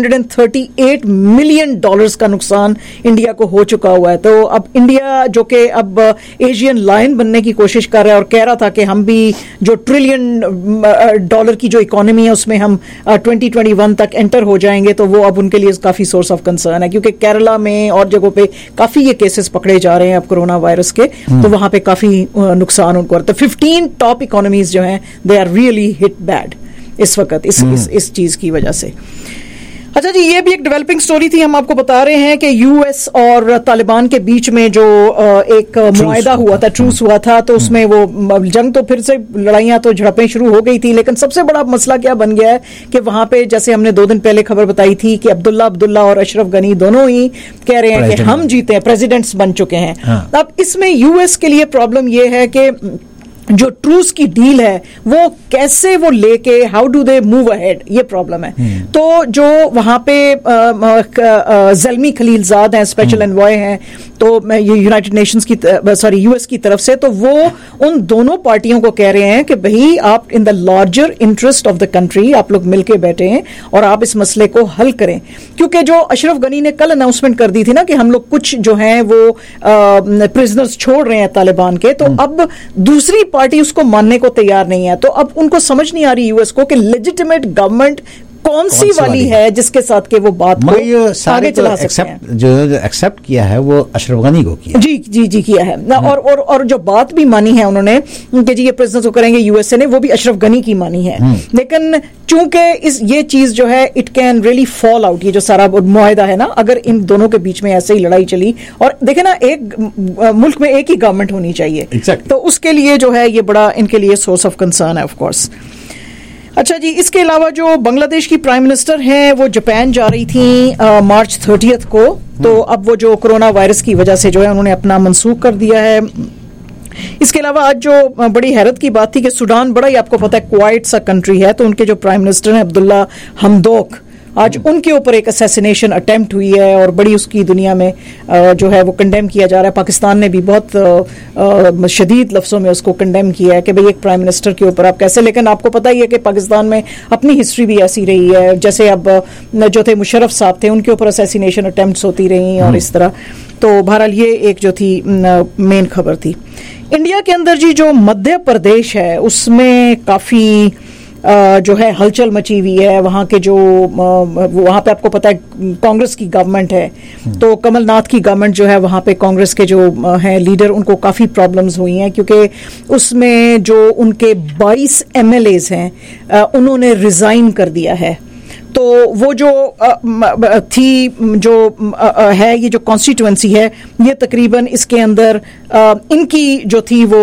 $238 मिलियन का नुकसान इंडिया को हो चुका हुआ है। तो अब इंडिया जो कि अब एशियन लायन बनने की कोशिश कर रहा है, और कह रहा था कि हम भी जो $1 ट्रिलियन की जो इकोनॉमी है उसमें हम 2021 तक एंटर हो जाएंगे, तो वो अब उनके लिए काफी सोर्स ऑफ कंसर्न है, क्योंकि केरला में और जगहों पे काफी ये केसेस पकड़े जा रहे हैं अब कोरोना वायरस के, तो वहां पे काफी नुकसान उनको। तो 15 टॉप इकोनॉमीज जो हैं they are really hit bad इस वक्त इस चीज की वजह से। अच्छा जी, ये भी एक डेवलपिंग स्टोरी थी, हम आपको बता रहे हैं कि यूएस और तालिबान के बीच में जो एक मुआहदा हुआ था, ट्रूस हुआ था, तो उसमें वो जंग तो फिर से लड़ाइयां तो झड़पें शुरू हो गई थी, लेकिन सबसे बड़ा मसला क्या बन गया है कि वहां पे, जैसे हमने 2 दिन पहले खबर बताई थी कि अब्दुल्ला और अशरफ गनी दोनों ही कह रहे हैं कि हम जीते हैं, प्रेसिडेंट्स बन चुके हैं। अब इसमें यूएस के लिए प्रॉब्लम ये है कि जो ट्रूस की डील है वो कैसे वो लेके, how do they move ahead, ये प्रॉब्लम है। तो जो वहां पे ज़ल्मी खलीलजाद हैं, स्पेशल एनवॉय हैं, तो ये यूनाइटेड नेशंस की यूएस की तरफ से, तो वो उन दोनों पार्टियों को कह रहे हैं कि भाई आप in the larger interest of the country आप लोग मिलके बैठे हैं और आप इस मसले को हल करें। क्योंकि जो अशरफ गनी ने कल अनाउंसमेंट कर दी थी ना कि हम लोग कुछ जो हैं वो प्रिजनर्स छोड़ रहे हैं तालिबान के, तो अब दूसरी पार्टी उसको मानने को तैयार नहीं है। तो अब उनको समझ नहीं आ रही यूएस को कि लेजिटिमेट गवर्नमेंट कौन सी वाली है जिसके साथ के वो बात को आगे चला सकते हैं। जो एक्सेप्ट किया है वो अशरफ गनी को किया, जी किया है। और जो बात भी मानी है उन्होंने कि जी ये प्रेसिडेंस को करेंगे यूएसए ने, वो भी अशरफ गनी की मानी है। लेकिन चूंकि ये चीज जो है it can really fall out, ये जो सारा मुआहदा है ना, अगर इन दोनों के बीच में ऐसे ही लड़ाई चली, और देखे ना एक मुल्क में एक ही गवर्नमेंट होनी चाहिए, तो उसके लिए जो है ये बड़ा इनके लिए सोर्स ऑफ कंसर्न है ऑफ कोर्स। अच्छा जी, इसके अलावा जो बांग्लादेश की प्राइम मिनिस्टर हैं वो जापान जा रही थी मार्च 30 को, तो अब वो जो कोरोना वायरस की वजह से जो है उन्होंने अपना मनसूख कर दिया है। इसके अलावा आज जो बड़ी हैरत की बात थी कि सूडान बड़ा ही आपको पता है क्वाइट सा कंट्री है, तो उनके जो प्राइम मिनिस्टर हैं अब्दुल्ला हमदोक, आज उनके ऊपर एक असैसिनेशन अटेम्प्ट हुई है और बड़ी उसकी दुनिया में जो है वो कंडेम किया जा रहा है। पाकिस्तान ने भी बहुत शदीद लफ्ज़ों में उसको कंडेम किया है कि भाई एक प्राइम मिनिस्टर के ऊपर आप कैसे, लेकिन आपको पता ही है कि पाकिस्तान में अपनी हिस्ट्री भी ऐसी रही है, जैसे अब जो थे मुशर्रफ साहब थे उनके ऊपर असैसिनेशन अटेम्प्ट्स होती रही और इस तरह। तो बहरहाल ये एक जो थी मेन खबर थी। इंडिया के अंदर जी जो मध्य प्रदेश है उसमें काफ़ी जो है हलचल मची हुई है। वहाँ के जो वहाँ पे आपको पता है कांग्रेस की गवर्नमेंट है, तो कमलनाथ की गवर्नमेंट जो है वहाँ पे कांग्रेस के जो हैं लीडर उनको काफ़ी प्रॉब्लम्स हुई हैं, क्योंकि उसमें जो उनके 22 MLAs हैं उन्होंने रिज़ाइन कर दिया है। तो वो जो थी जो है ये जो कॉन्स्टिट्यूएंसी है ये तकरीबन इसके अंदर इनकी जो थी वो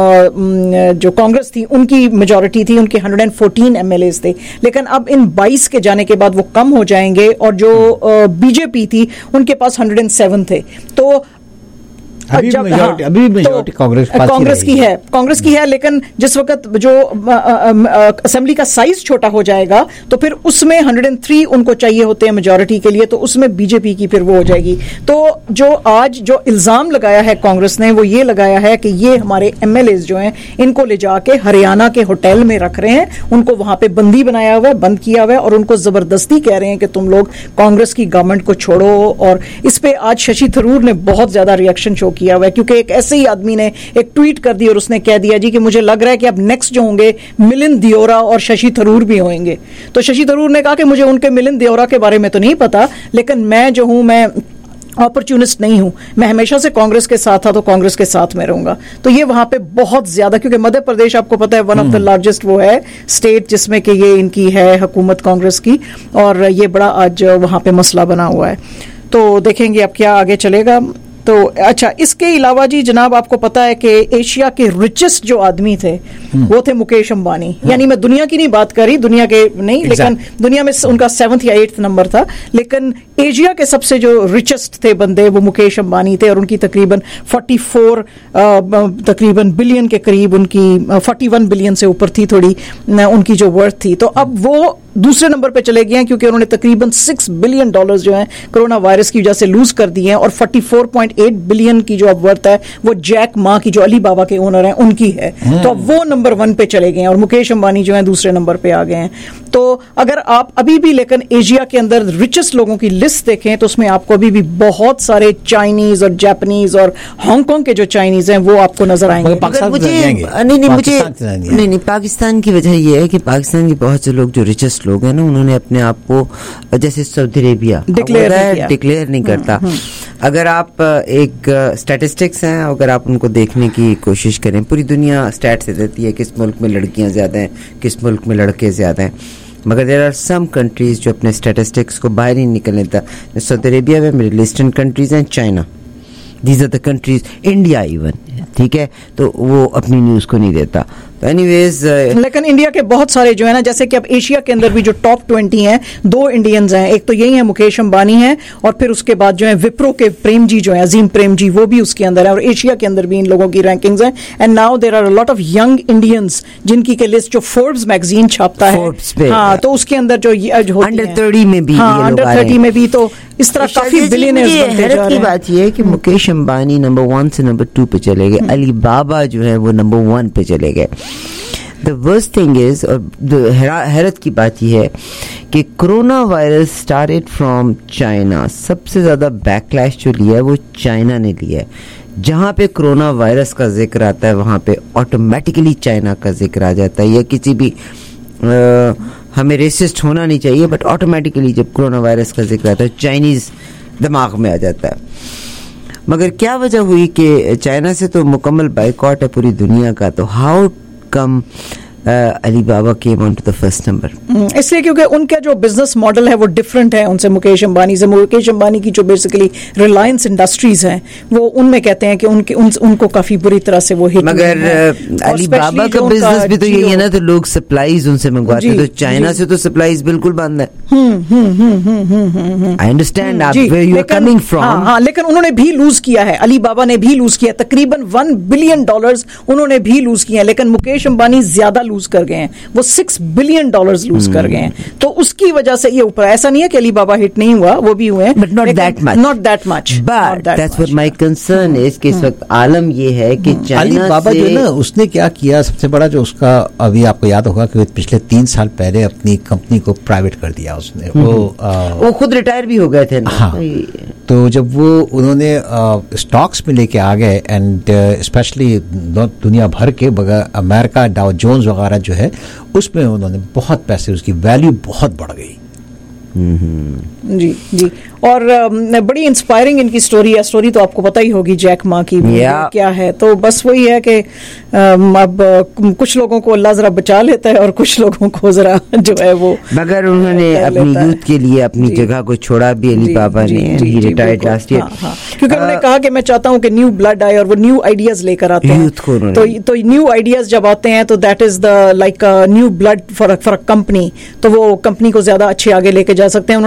जो कांग्रेस थी उनकी मेजॉरिटी थी, उनके 114 MLAs थे, लेकिन अब इन 22 के जाने के बाद वो कम हो जाएंगे और जो बीजेपी थी उनके पास 107 थे। तो अभी मेजॉरिटी कांग्रेस की है, लेकिन जिस वक्त जो असेंबली का साइज छोटा हो जाएगा तो फिर उसमें 103 उनको चाहिए होते हैं मेजॉरिटी के लिए, तो उसमें बीजेपी की फिर वो हो जाएगी। तो जो आज जो इल्जाम लगाया है कांग्रेस ने वो ये लगाया है कि ये हमारे एमएलए जो हैं इनको ले जाके हरियाणा के होटल में रख रहे हैं, उनको वहां पे बंदी बनाया हुआ है, बंद किया हुआ है, और उनको जबरदस्ती कह रहे हैं कि तुम लोग कांग्रेस की गवर्नमेंट को छोड़ो। और इस पे आज शशि थरूर ने बहुत ज्यादा रिएक्शन शो किया हुआ है, क्योंकि एक ऐसे ही आदमी ने एक ट्वीट कर दी और उसने कह दिया जी कि मुझे लग रहा है कि अब नेक्स्ट जो होंगे मिलिंद दियोरा और शशि थरूर भी होंगे। तो शशि थरूर ने कहा कि मुझे उनके मिलिंद दियोरा के बारे में तो नहीं पता, लेकिन मैं जो हूं, मैं अपॉर्चुनिस्ट नहीं हूं, मैं हमेशा से कांग्रेस के साथ था तो कांग्रेस के साथ में रहूंगा। तो ये वहां पे बहुत ज्यादा, क्योंकि मध्य प्रदेश आपको पता है वन ऑफ द लार्जेस्ट वो है स्टेट जिसमें कि ये इनकी है हुकूमत कांग्रेस की, और ये बड़ा आज वहां पे मसला बना हुआ है। तो देखेंगे अब क्या आगे चलेगा। तो अच्छा, इसके अलावा जी जनाब आपको पता है कि एशिया के रिचेस्ट जो आदमी थे वो थे मुकेश अंबानी। यानी मैं दुनिया की नहीं बात कर रही, दुनिया के नहीं, लेकिन दुनिया में उनका 7th या 8th नंबर था, लेकिन एशिया के सबसे जो रिचेस्ट थे बंदे वो मुकेश अंबानी थे, और उनकी तकरीबन 44 तकरीबन बिलियन के करीब, उनकी 41 बिलियन से ऊपर थी थोड़ी उनकी जो वर्थ थी। तो अब वो दूसरे नंबर पे चले गए हैं, क्योंकि उन्होंने तकरीबन $6 बिलियन जो है कोरोना वायरस की वजह से लूज कर दिए हैं, और 44.8 बिलियन की जो अब वर्थ है वो जैक मा की जो अली बाबा के ओनर हैं उनकी है। तो अब वो नंबर 1 पे चले गए हैं, और मुकेश अंबानी जो है दूसरे नंबर पे आ गए हैं। तो अगर आप अभी भी लेकिन एशिया के अंदर रिचेस्ट लोगों की लिस्ट देखें तो उसमें आपको अभी भी बहुत सारे चाइनीज और जापानीज और हांगकांग के जो चाइनीज हैं वो आपको नजर आएंगे। नहीं, पाकिस्तान की वजह यह है कि पाकिस्तान के बहुत से लोग जो रिचेस्ट लोग हैं ना, उन्होंने अपने आप को जैसे सऊदी अरेबिया डिक्लेयर नहीं करता। अगर आप एक स्टैटिस्टिक्स हैं, अगर आप उनको देखने की कोशिश करें, पूरी दुनिया स्टैट से देती है किस मुल्क में लड़कियां ज्यादा हैं, किस मुल्क में लड़के ज्यादा हैं, मगर देयर आर सम कंट्रीज जो अपने स्टैटिस्टिक्स को बाहर ही निकलने देता। सऊदी अरेबिया में मिडिल ईस्टर्न कंट्रीज हैं, China, these are the countries, India even, ठीक है, तो वो अपनी न्यूज को नहीं देता। तो एनीवेज लेकिन इंडिया के बहुत सारे जो है ना, जैसे कि अब एशिया के अंदर भी जो टॉप 20 हैं, 2 इंडियंस हैं, एक तो यही है मुकेश अंबानी है, और फिर उसके बाद जो है विप्रो के प्रेम जी जो है, अजीम प्रेम जी, वो भी उसके अंदर है, और एशिया के अंदर भी इन लोगों की रैंकिंग्स हैं। And now there are a lot of young Indians जिनकी के लिस्ट जो फोर्ब्स मैगजीन छापता है, हाँ, तो उसके अंदर जो अंडर 30 में भी, हाँ, अंडर 30 में भी, तो इस तरह काफी बिलियनियर्स बनते जा रहे हैं। की बात ये है कि मुकेश अंबानी नंबर 1 से नंबर 2 पे चले गए, अली बाबा जो है वो नंबर 1 पे चले गए। द वर्स्ट थिंग इज, और हैरत की बात यह है कि corona virus started from China. सबसे ज्यादा बैकलैश जो लिया है वो चाइना ने लिया है। जहां पे कोरोना वायरस का जिक्र आता है वहां पे ऑटोमेटिकली चाइना का जिक्र आ जाता है। या किसी भी हमें रेसिस्ट होना नहीं चाहिए, बट ऑटोमेटिकली जब कोरोना वायरस का जिक्र आता है चाइनीज दिमाग में आ जाता है। मगर क्या वजह हुई कि चाइना से तो मुकम्मल बाइकआउट है पूरी दुनिया का, तो how come Alibaba came on to the first number? इसलिए क्योंकि उनका जो बिजनेस मॉडल है वो डिफरेंट है उनसे, मुकेश अंबानी से। मुकेश अंबानी की जो बेसिकली रिलायंस इंडस्ट्रीज हैं वो उनमें कहते हैं कि उनको काफी बुरी तरह से वो हिट। मगर अली बाबा का बिजनेस भी तो यही है ना, तो लोग सप्लाईज उनसे मंगवाते हैं, तो चाइना से तो सप्लाईज बिल्कुल बंद है। आई अंडरस्टैंड आप where you are coming from. हाँ, लेकिन उन्होंने भी लूज किया है, अली बाबा ने भी लूज किया, तकरीबन $1 बिलियन उन्होंने भी लूज किया है, लेकिन मुकेश अंबानी ज्यादा लूज कर गए हैं, वो $6 बिलियन लूज कर गए हैं। तो उसकी वजह से ये ऊपर, ऐसा नहीं है कि अली बाबा हिट नहीं हुआ, वो भी हुए, but not that much. But that's what my concern is कि इस वक्त आलम ये है कि अली बाबा जो है ना, उसने क्या किया सबसे बड़ा जो उसका, अभी आपको याद होगा कि पिछले 3 साल पहले अपनी कंपनी को प्राइवेट कर दिया उसने। वो खुद रिटायर भी हो गए थे ना। हाँ, तो जब वो उन्होंने स्टॉक्स में लेके आ गए, एंड स्पेशली दुनिया भर के अमेरिका डाउ जोन्स वगैरह जो है उसमें उन्होंने बहुत पैसे, उसकी वैल्यू बहुत बढ़ गई। जी जी, और बड़ी इंस्पायरिंग इनकी स्टोरी है। स्टोरी तो आपको पता ही होगी जैक मा की क्या है। तो बस वही है कि अब कुछ लोगों को अल्लाह जरा बचा लेता है और कुछ लोगों को जरा जो है वो, मगर उन्होंने अपनी यूथ के लिए अपनी जगह को छोड़ा भी अली बाबा ने। ही रिटायर्ड लास्ट ईयर, क्योंकि उन्होंने कहा कि मैं चाहता हूं कि न्यू ब्लड आए, और वो न्यू आइडियाज लेकर आते हैं यूथ को। तो न्यू आइडियाज जब आते हैं तो that is the like new blood for a company, तो वो कंपनी को ज्यादा अच्छे आगे लेके जा सकते हैं। उन्होंने कहा था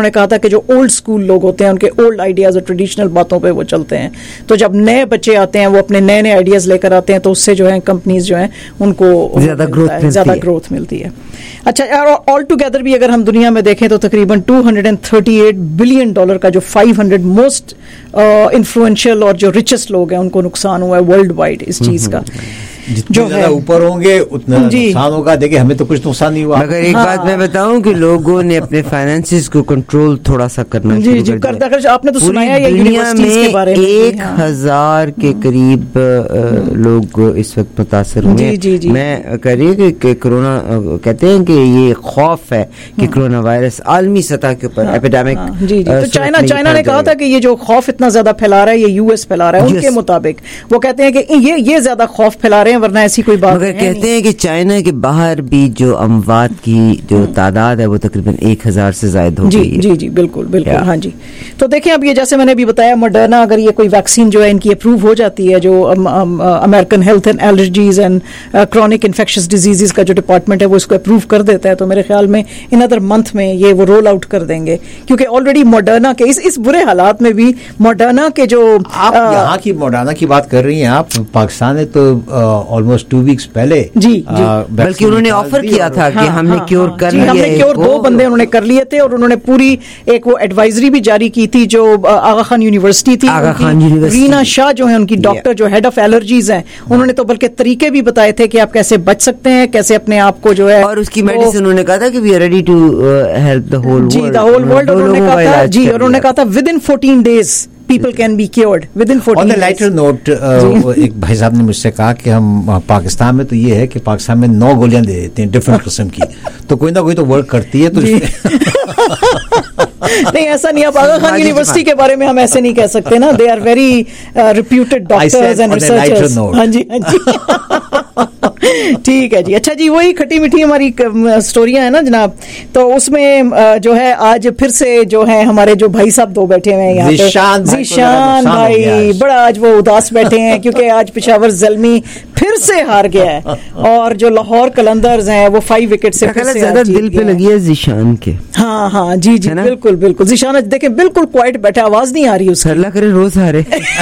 के जो ओल्ड स्कूल लोग होते हैं उनके ओल्ड आइडियाज और ट्रेडिशनल बातों पे वो चलते हैं। तो जब नए बच्चे आते हैं वो अपने नए नए आइडियाज लेकर आते हैं, तो उससे जो है कंपनीज जो है उनको ज्यादा ग्रोथ मिलती है। अच्छा, ऑल टुगेदर भी अगर हम दुनिया में देखें तो तकरीबन $238 बिलियन का जो 500 मोस्ट इन्फ्लुएंशियल और जो रिचेस्ट लोग हैं उनको नुकसान हुआ है वर्ल्ड वाइड इस चीज का। जितने ज्यादा ऊपर होंगे उतना नुकसान होगा। देखिए हमें तो कुछ नुकसान नहीं हुआ, मगर एक बात मैं बताऊं कि लोगों ने अपने फाइनेंसिस को कंट्रोल थोड़ा सा करना शुरू कर दिया। आपने तो सुनाया ये दुनिया में 1000 के करीब लोग इस वक्त मुतासर हुए। मैं कह रही हूँ कि कोरोना, कहते हैं कि ये खौफ है कि कोरोना वायरस आलमी सतह के ऊपर एपिडेमिक। तो चाइना ने कहा था कि ये जो खौफ इतना ज्यादा फैला रहा है ये यूएस फैला रहा है। उनके मुताबिक वो कहते हैं कि ये ज्यादा खौफ फैला रहे हैं, वरना ऐसी कोई बात मगर कहते हैं कि चाइना के बाहर भी जो अमवात की जो तादाद है वो तकरीबन 1000 से ज्यादा हो गई है। जी बिल्कुल हाँ जी। तो देखिए अब ये जैसे मैंने अभी बताया, मॉडर्ना अगर ये कोई वैक्सीन जो है इनकी अप्रूव हो जाती है, जो American health and allergies and chronic infectious diseases का जो डिपार्टमेंट है वो इसको अप्रूव कर देता है, तो मेरे ख्याल में इन अदर मंथ में ये वो रोल आउट कर देंगे। क्योंकि ऑलरेडी मॉडर्ना के इस बुरे हालात में भी मॉडर्ना के जो आप यहाँ की मॉडर्ना की बात कर रही हैं, आप पाकिस्तान ने तो ऑलमोस्ट 2 वीक्स पहले बल्कि उन्होंने ऑफर किया था कि हमने क्योर कर लिया, हमने क्योर 2 बंदे उन्होंने कर लिए थे, और उन्होंने पूरी एक वो एडवाइजरी भी जारी की थी जो आगा खान यूनिवर्सिटी थी, रीना शाह जो है उनकी डॉक्टर जो हेड ऑफ एलर्जीज हैं, उन्होंने तो बल्कि तरीके भी बताए थे कि आप कैसे बच सकते हैं, कैसे अपने आप को जो है, और उसकी मेडिसिन उन्होंने कहा था कि we are ready to help the whole world. उन्होंने कहा था within 14 days people can be cured within 14 days. On the lighter note, एक भाई साहब ने मुझसे कहा कि हम पाकिस्तान में तो ये है कि पाकिस्तान में 9 गोलियां दे देते हैं डिफरेंट किस्म की, तो कोई ना कोई तो वर्क करती है। तो नहीं ऐसा नहीं, आप आगा खान यूनिवर्सिटी के बारे में हम ऐसे नहीं कह सकते ना, they are very reputed doctors and researchers. हाँ जी ठीक है जी। अच्छा जी, वही खट्टी मीठी हमारी स्टोरियां है ना जनाब, तो उसमें जो है आज फिर से जो है हमारे जो भाई साहब 2 बैठे हुए हैं यहाँ पे, ज़ीशान भाई बड़ा आज वो उदास बैठे हैं क्योंकि आज पेशावर ज़ल्मी फिर से हार गया है, और जो लाहौर कलंदर्स हैं वो 5 विकेट से फिर से ज्यादा दिल पे लगी है ज़ीशान के। हाँ जी बिल्कुल ज़ीशान देखें बिल्कुल क्वाइट बैठा, आवाज नहीं आ रही उसकी। अल्लाह करे रोज हारे।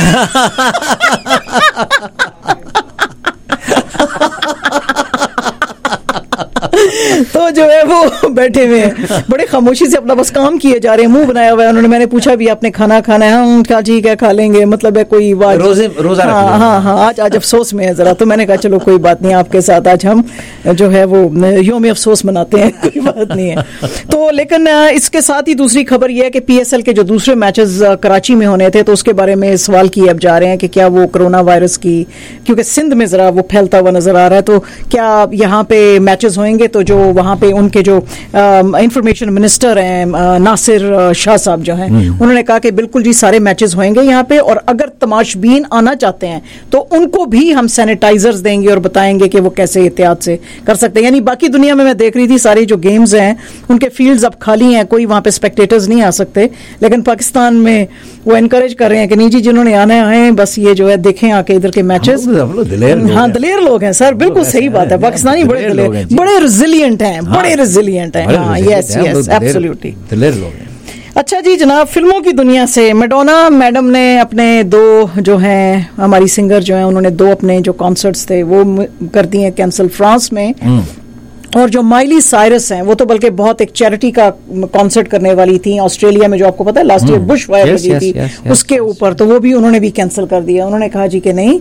तो जो है वो बैठे हुए हैं बड़े खामोशी से अपना बस काम किए जा रहे हैं, मुंह बनाया हुआ है उन्होंने। मैंने पूछा भी आपने खाना खाना है? क्या ठीक है खा लेंगे, मतलब है कोई बात रोजा हाँ आज अफसोस में है जरा, तो मैंने कहा चलो कोई बात नहीं, आपके साथ आज हम जो है वो योम अफसोस मनाते हैं, कोई बात नहीं है। तो लेकिन इसके साथ ही दूसरी खबर यह है कि PSL के जो दूसरे मैचेस कराची में होने थे तो उसके बारे में सवाल किए अब जा रहे हैं कि क्या वो कोरोना वायरस की, क्योंकि सिंध में जरा वो फैलता हुआ नजर आ रहा है, तो क्या यहाँ पे मैचेस होंगे? तो जो वहाँ पे उनके जो इंफॉर्मेशन मिनिस्टर हैं नासिर शाह साहब जो हैं, उन्होंने कहा कि बिल्कुल जी सारे मैचेस होंगे यहाँ पे, और अगर तमाशबीन आना चाहते हैं तो उनको भी हम सैनिटाइजर्स देंगे और बताएंगे कि वो कैसे एहतियात से कर सकते हैं। यानी बाकी दुनिया में मैं देख रही थी सारी जो गेम्स हैं उनके फील्ड्स अब खाली हैं, कोई वहाँ पे स्पेक्टेटर्स नहीं आ सकते, लेकिन पाकिस्तान में वो एनकरेज कर रहे हैं कि नहीं जी जिन्होंने आना है बस ये जो है देखें आके इधर के मैचेस। हाँ दलेर लोग हैं सर, बिल्कुल सही बात है, पाकिस्तानी बड़े दलेर, बड़े रेजिलिएंट हैं, बड़े रेजिलिएंट हैं। हाँ यस एब्सोल्युटली दलेर लोग हैं। अच्छा जी जनाब, फिल्मों की दुनिया से मैडोना मैडम ने अपने 2 जो हैं हमारी सिंगर जो हैं उन्होंने 2 अपने जो कॉन्सर्ट्स थे वो कर दिए कैंसिल फ्रांस में, और जो माइली साइरस हैं वो तो बल्कि बहुत एक चैरिटी का कॉन्सर्ट करने वाली थी ऑस्ट्रेलिया में, जो आपको पता है लास्ट ईयर बुश फायर लगी थी उसके ऊपर, तो वो भी उन्होंने भी कैंसिल कर दिया। उन्होंने कहा जी कि नहीं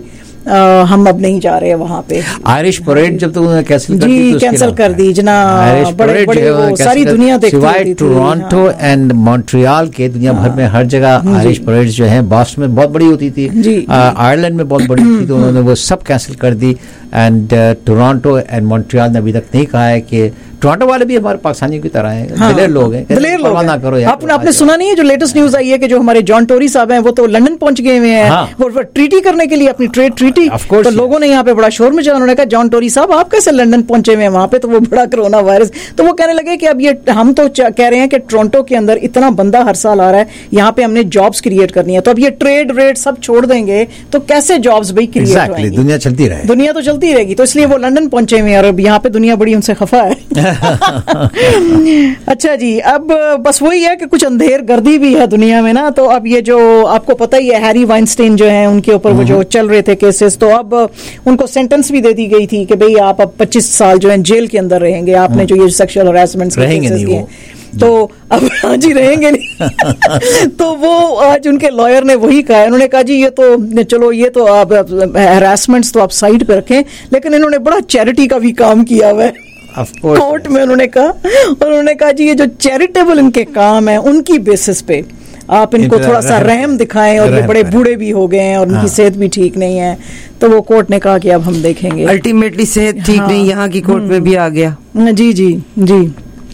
हम अब नहीं जा रहे वहां पे। आयरिश परेड जब तक उन्होंने कैंसिल कर दी जनाब, बड़े वो सारी दुनिया देखती थी। सिवाय टोरंटो एंड मॉन्ट्रियल के दुनिया भर में हर जगह आयरिश परेड जो है, बॉस्टन में बहुत बड़ी होती थी, आयरलैंड में बहुत बड़ी थी, तो उन्होंने वो सब कैंसिल कर दी। एंड टोरंटो एंड मॉन्ट्रियल ने अभी तक नहीं कहा है कि टोरंटो वाले भी हमारे पाकिस्तानियों की तरह हैं, दलेर लोग हैं, दलेर लोग ना करो यार। आपने सुना नहीं है जो लेटेस्ट न्यूज आई है कि जो हमारे जॉन टोरी साहब हैं वो तो लंदन पहुंच गए हुए हैं, वो ट्रीटी करने के लिए, अपनी ट्रेड ट्रीटी। तो लोगों ने यहाँ पे बड़ा शोर मचाया, उन्होंने कहा जॉन टोरी साहब आप कैसे लंदन पहुंचे हुए हैं वहां पे, तो वो बड़ा कोरोना वायरस। तो वो कहने लगे कि अब ये हम तो कह रहे हैं कि टोरंटो के अंदर इतना बंदा हर साल आ रहा है, यहाँ पे हमने जॉब्स क्रिएट करनी है, तो अब ये ट्रेड रेट सब छोड़ देंगे तो कैसे जॉब्स भाई क्रिएट होंगी? दुनिया चलती रहे, दुनिया तो चलती रहेगी, तो इसलिए वो लंदन पहुंचे हुए हैं, और अब यहाँ पे दुनिया बड़ी उनसे खफा है। अच्छा जी, अब बस वही है कि कुछ अंधेर गर्दी भी है दुनिया में ना, तो अब ये जो आपको पता ही है हैरी वाइनस्टाइन जो है उनके ऊपर वो जो चल रहे थे केसेस, तो अब उनको सेंटेंस भी दे दी गई थी कि भाई आप अब 25 साल जो है जेल के अंदर रहेंगे, आपने जो ये सेक्सुअल हरासमेंट किए, तो अब आज ही रहेंगे नहीं। तो वो आज उनके लॉयर ने वही कहा, उन्होंने कहा जी ये तो चलो, ये तो आप हैरासमेंट्स तो आप साइड पे रखें, लेकिन इन्होंने बड़ा चैरिटी का भी काम किया हुआ है कोर्ट में, उन्होंने कहा। और उन्होंने कहा जी ये जो चैरिटेबल इनके काम है उनकी बेसिस पे आप इनको थोड़ा सा रहम दिखाएं, और ये बड़े बूढ़े भी हो गए हैं और उनकी सेहत भी ठीक नहीं है, तो वो कोर्ट ने कहा कि अब हम देखेंगे। अल्टीमेटली सेहत ठीक नहीं यहाँ की कोर्ट में भी आ गया। जी जी जी,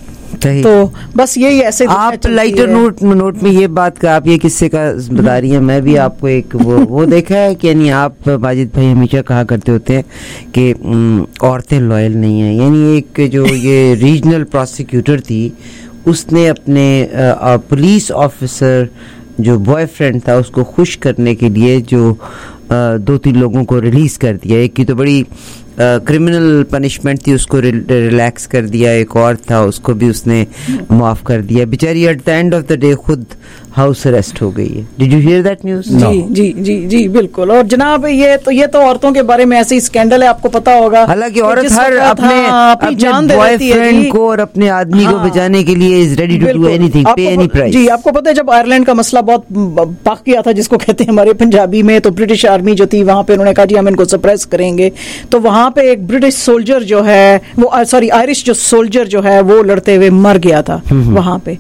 तो बस यही ऐसे आप लाइटर नोट में ये बात का, आप ये किस्से का बता रही हैं, मैं भी आपको एक वो देखा है कि यानी आप माजिद भाई हमेशा कहा करते होते हैं कि औरतें लॉयल नहीं है, यानी एक जो ये रीजनल प्रोसिक्यूटर थी उसने अपने पुलिस ऑफिसर जो बॉयफ्रेंड था उसको खुश करने के लिए जो 2-3 लोगों को रिलीज कर दिया। एक की तो बड़ी क्रिमिनल पनिशमेंट थी, उसको रिलैक्स कर दिया, एक और था उसको भी उसने माफ कर दिया। बेचारी at the end of the day खुद हाउस अरेस्ट हो गई है। Did you hear that news? जी जी जी जी बिल्कुल। और जनाब ये तो औरतों के बारे में ऐसे ही स्कैंडल है, आपको पता होगा। हालांकि औरत हर अपने बॉयफ्रेंड को और अपने आदमी को बचाने के लिए is ready to do anything, pay any price. जी, आपको पता है जब आयरलैंड का मसला बहुत पाक गया था, जिसको कहते हैं हमारे पंजाबी में, तो ब्रिटिश आर्मी जो थी वहां पे उन्होंने कहा जी हम इनको सप्रेस करेंगे, तो वहां पे एक ब्रिटिश सोल्जर जो है वो आयरिश जो सोल्जर जो है वो लड़ते हुए मर गया था वहां पे।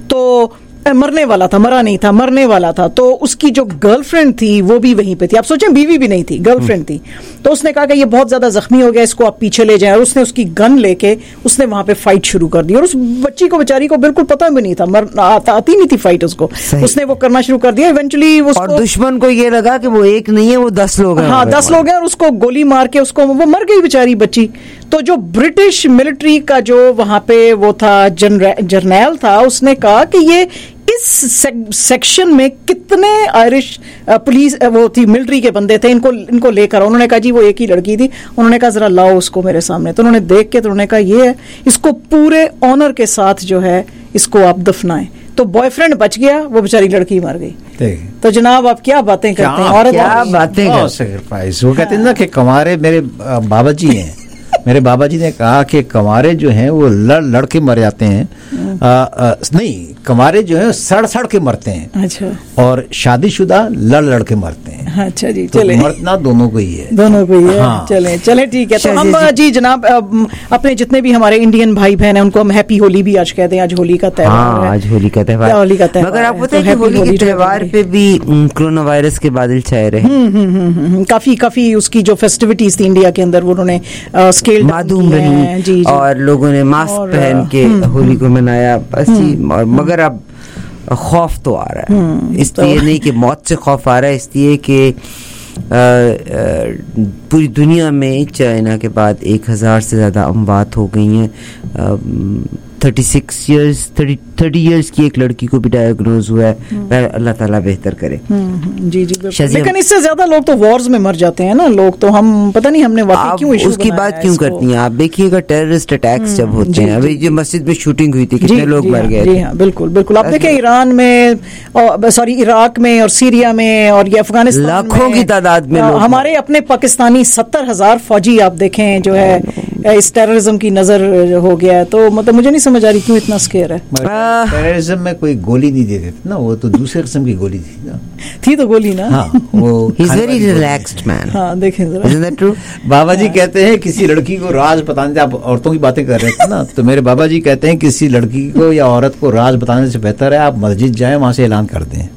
तो मरने वाला था, मरा नहीं था, मरने वाला था। तो उसकी जो गर्लफ्रेंड थी वो भी वहीं पे थी। आप सोचें, बीवी भी नहीं थी, गर्लफ्रेंड थी। तो उसने कहा कि ये बहुत ज्यादा जख्मी हो गया, इसको आप पीछे ले जाएं। और उसने उसकी गन लेके उसने वहां पे फाइट शुरू कर दी। और उस बच्ची को बेचारी को बिल्कुल पता भी नहीं था, आती नहीं थी फाइट उसको, उसने वो करना शुरू कर दिया। इवेंचुअली और दुश्मन को ये लगा कि वो एक नहीं है, वो 10 लोग हैं। हाँ, 10 लोग हैं, और उसको गोली मार के उसको वो मर गई बेचारी बच्ची। तो जो ब्रिटिश मिलिट्री का जो वहां पे वो था जर्नैल था, उसने कहा कि ये इस सेक्शन में कितने आयरिश पुलिस वो थी मिलिट्री के बंदे थे, इनको लेकर। उन्होंने कहा जी वो एक ही लड़की थी। उन्होंने कहा जरा लाओ उसको मेरे सामने। तो उन्होंने देख के तो उन्होंने कहा ये है, इसको पूरे ऑनर के साथ जो है इसको आप दफनाएं। तो बॉयफ्रेंड बच गया, वो बेचारी लड़की मर गई। तो जनाब आप क्या बातें करते हैं, औरत क्या बातें सैक्रिफाइस। वो कहते हैं ना कि कमारे, मेरे बाबा जी हैं, मेरे बाबा जी ने कहा कि कमारे जो हैं वो लड़ के मर जाते हैं, नहीं, कमारे जो है सड़ के मरते हैं। अच्छा। और शादीशुदा लड़ के मरते हैं। अच्छा जी, तो चले, मरना दोनों को ही है, दोनों को ही है। हाँ। चले ठीक है। तो हम जी जनाब अपने जितने भी हमारे इंडियन भाई बहन हैं उनको हम हैप्पी होली भी आज कहते हैं। आज होली का त्योहार है। आज होली का त्योहार। मगर आप पता है कि होली के त्योहार पे भी कोरोना वायरस के बादल छाए रहे। काफी उसकी जो फेस्टिविटीज थी इंडिया के अंदर वो उन्होंने स्केल माधूम रही और लोगों ने मास्क पहन के होली को मनाया बस। और मगर अब खौफ तो आ रहा है, इसलिए नहीं कि मौत से खौफ आ रहा है, इसलिए कि पूरी दुनिया में चाइना के बाद 1000 से ज्यादा अमवात हो गई हैं। 30 इयर्स की एक लड़की को भी डायग्नोज हुआ है। अल्लाह ताला बेहतर करे। जी जी, लेकिन इससे ज्यादा लोग तो वॉर्स में मर जाते हैं ना लोग, तो हम पता नहीं हमने वाकई क्यों इशू उसकी बात क्यों करती हैं आप? देखिएगा टेररिस्ट अटैक्स जब होते हैं, अभी जो मस्जिद में शूटिंग हुई थी कितने लोग मर गए। जी हाँ, बिल्कुल बिल्कुल। आप देखिए ईरान में, सॉरी इराक में और सीरिया में और ये अफगानिस्तान, लाखों की तादाद में हमारे अपने पाकिस्तानी 70,000 फौजी आप देखें जो है इस टेररिज्म की नजर हो गया है। तो मतलब मुझे नहीं समझ आ रही क्यों इतना स्केयर है। टेररिज्म में कोई गोली नहीं दे देते ना, वो तो दूसरे किस्म की गोली थी ना। थी तो गोली ना। हाँ, वो He's very relaxed man. हाँ, देखें जरा। Isn't that true? बाबा जी कहते हैं किसी लड़की को राज बताने से, आप औरतों की बातें कर रहे थे ना, तो मेरे बाबा जी कहते हैं किसी लड़की को या औरत को राज बताने से बेहतर है आप मस्जिद जाएं, वहां से ऐलान कर दें।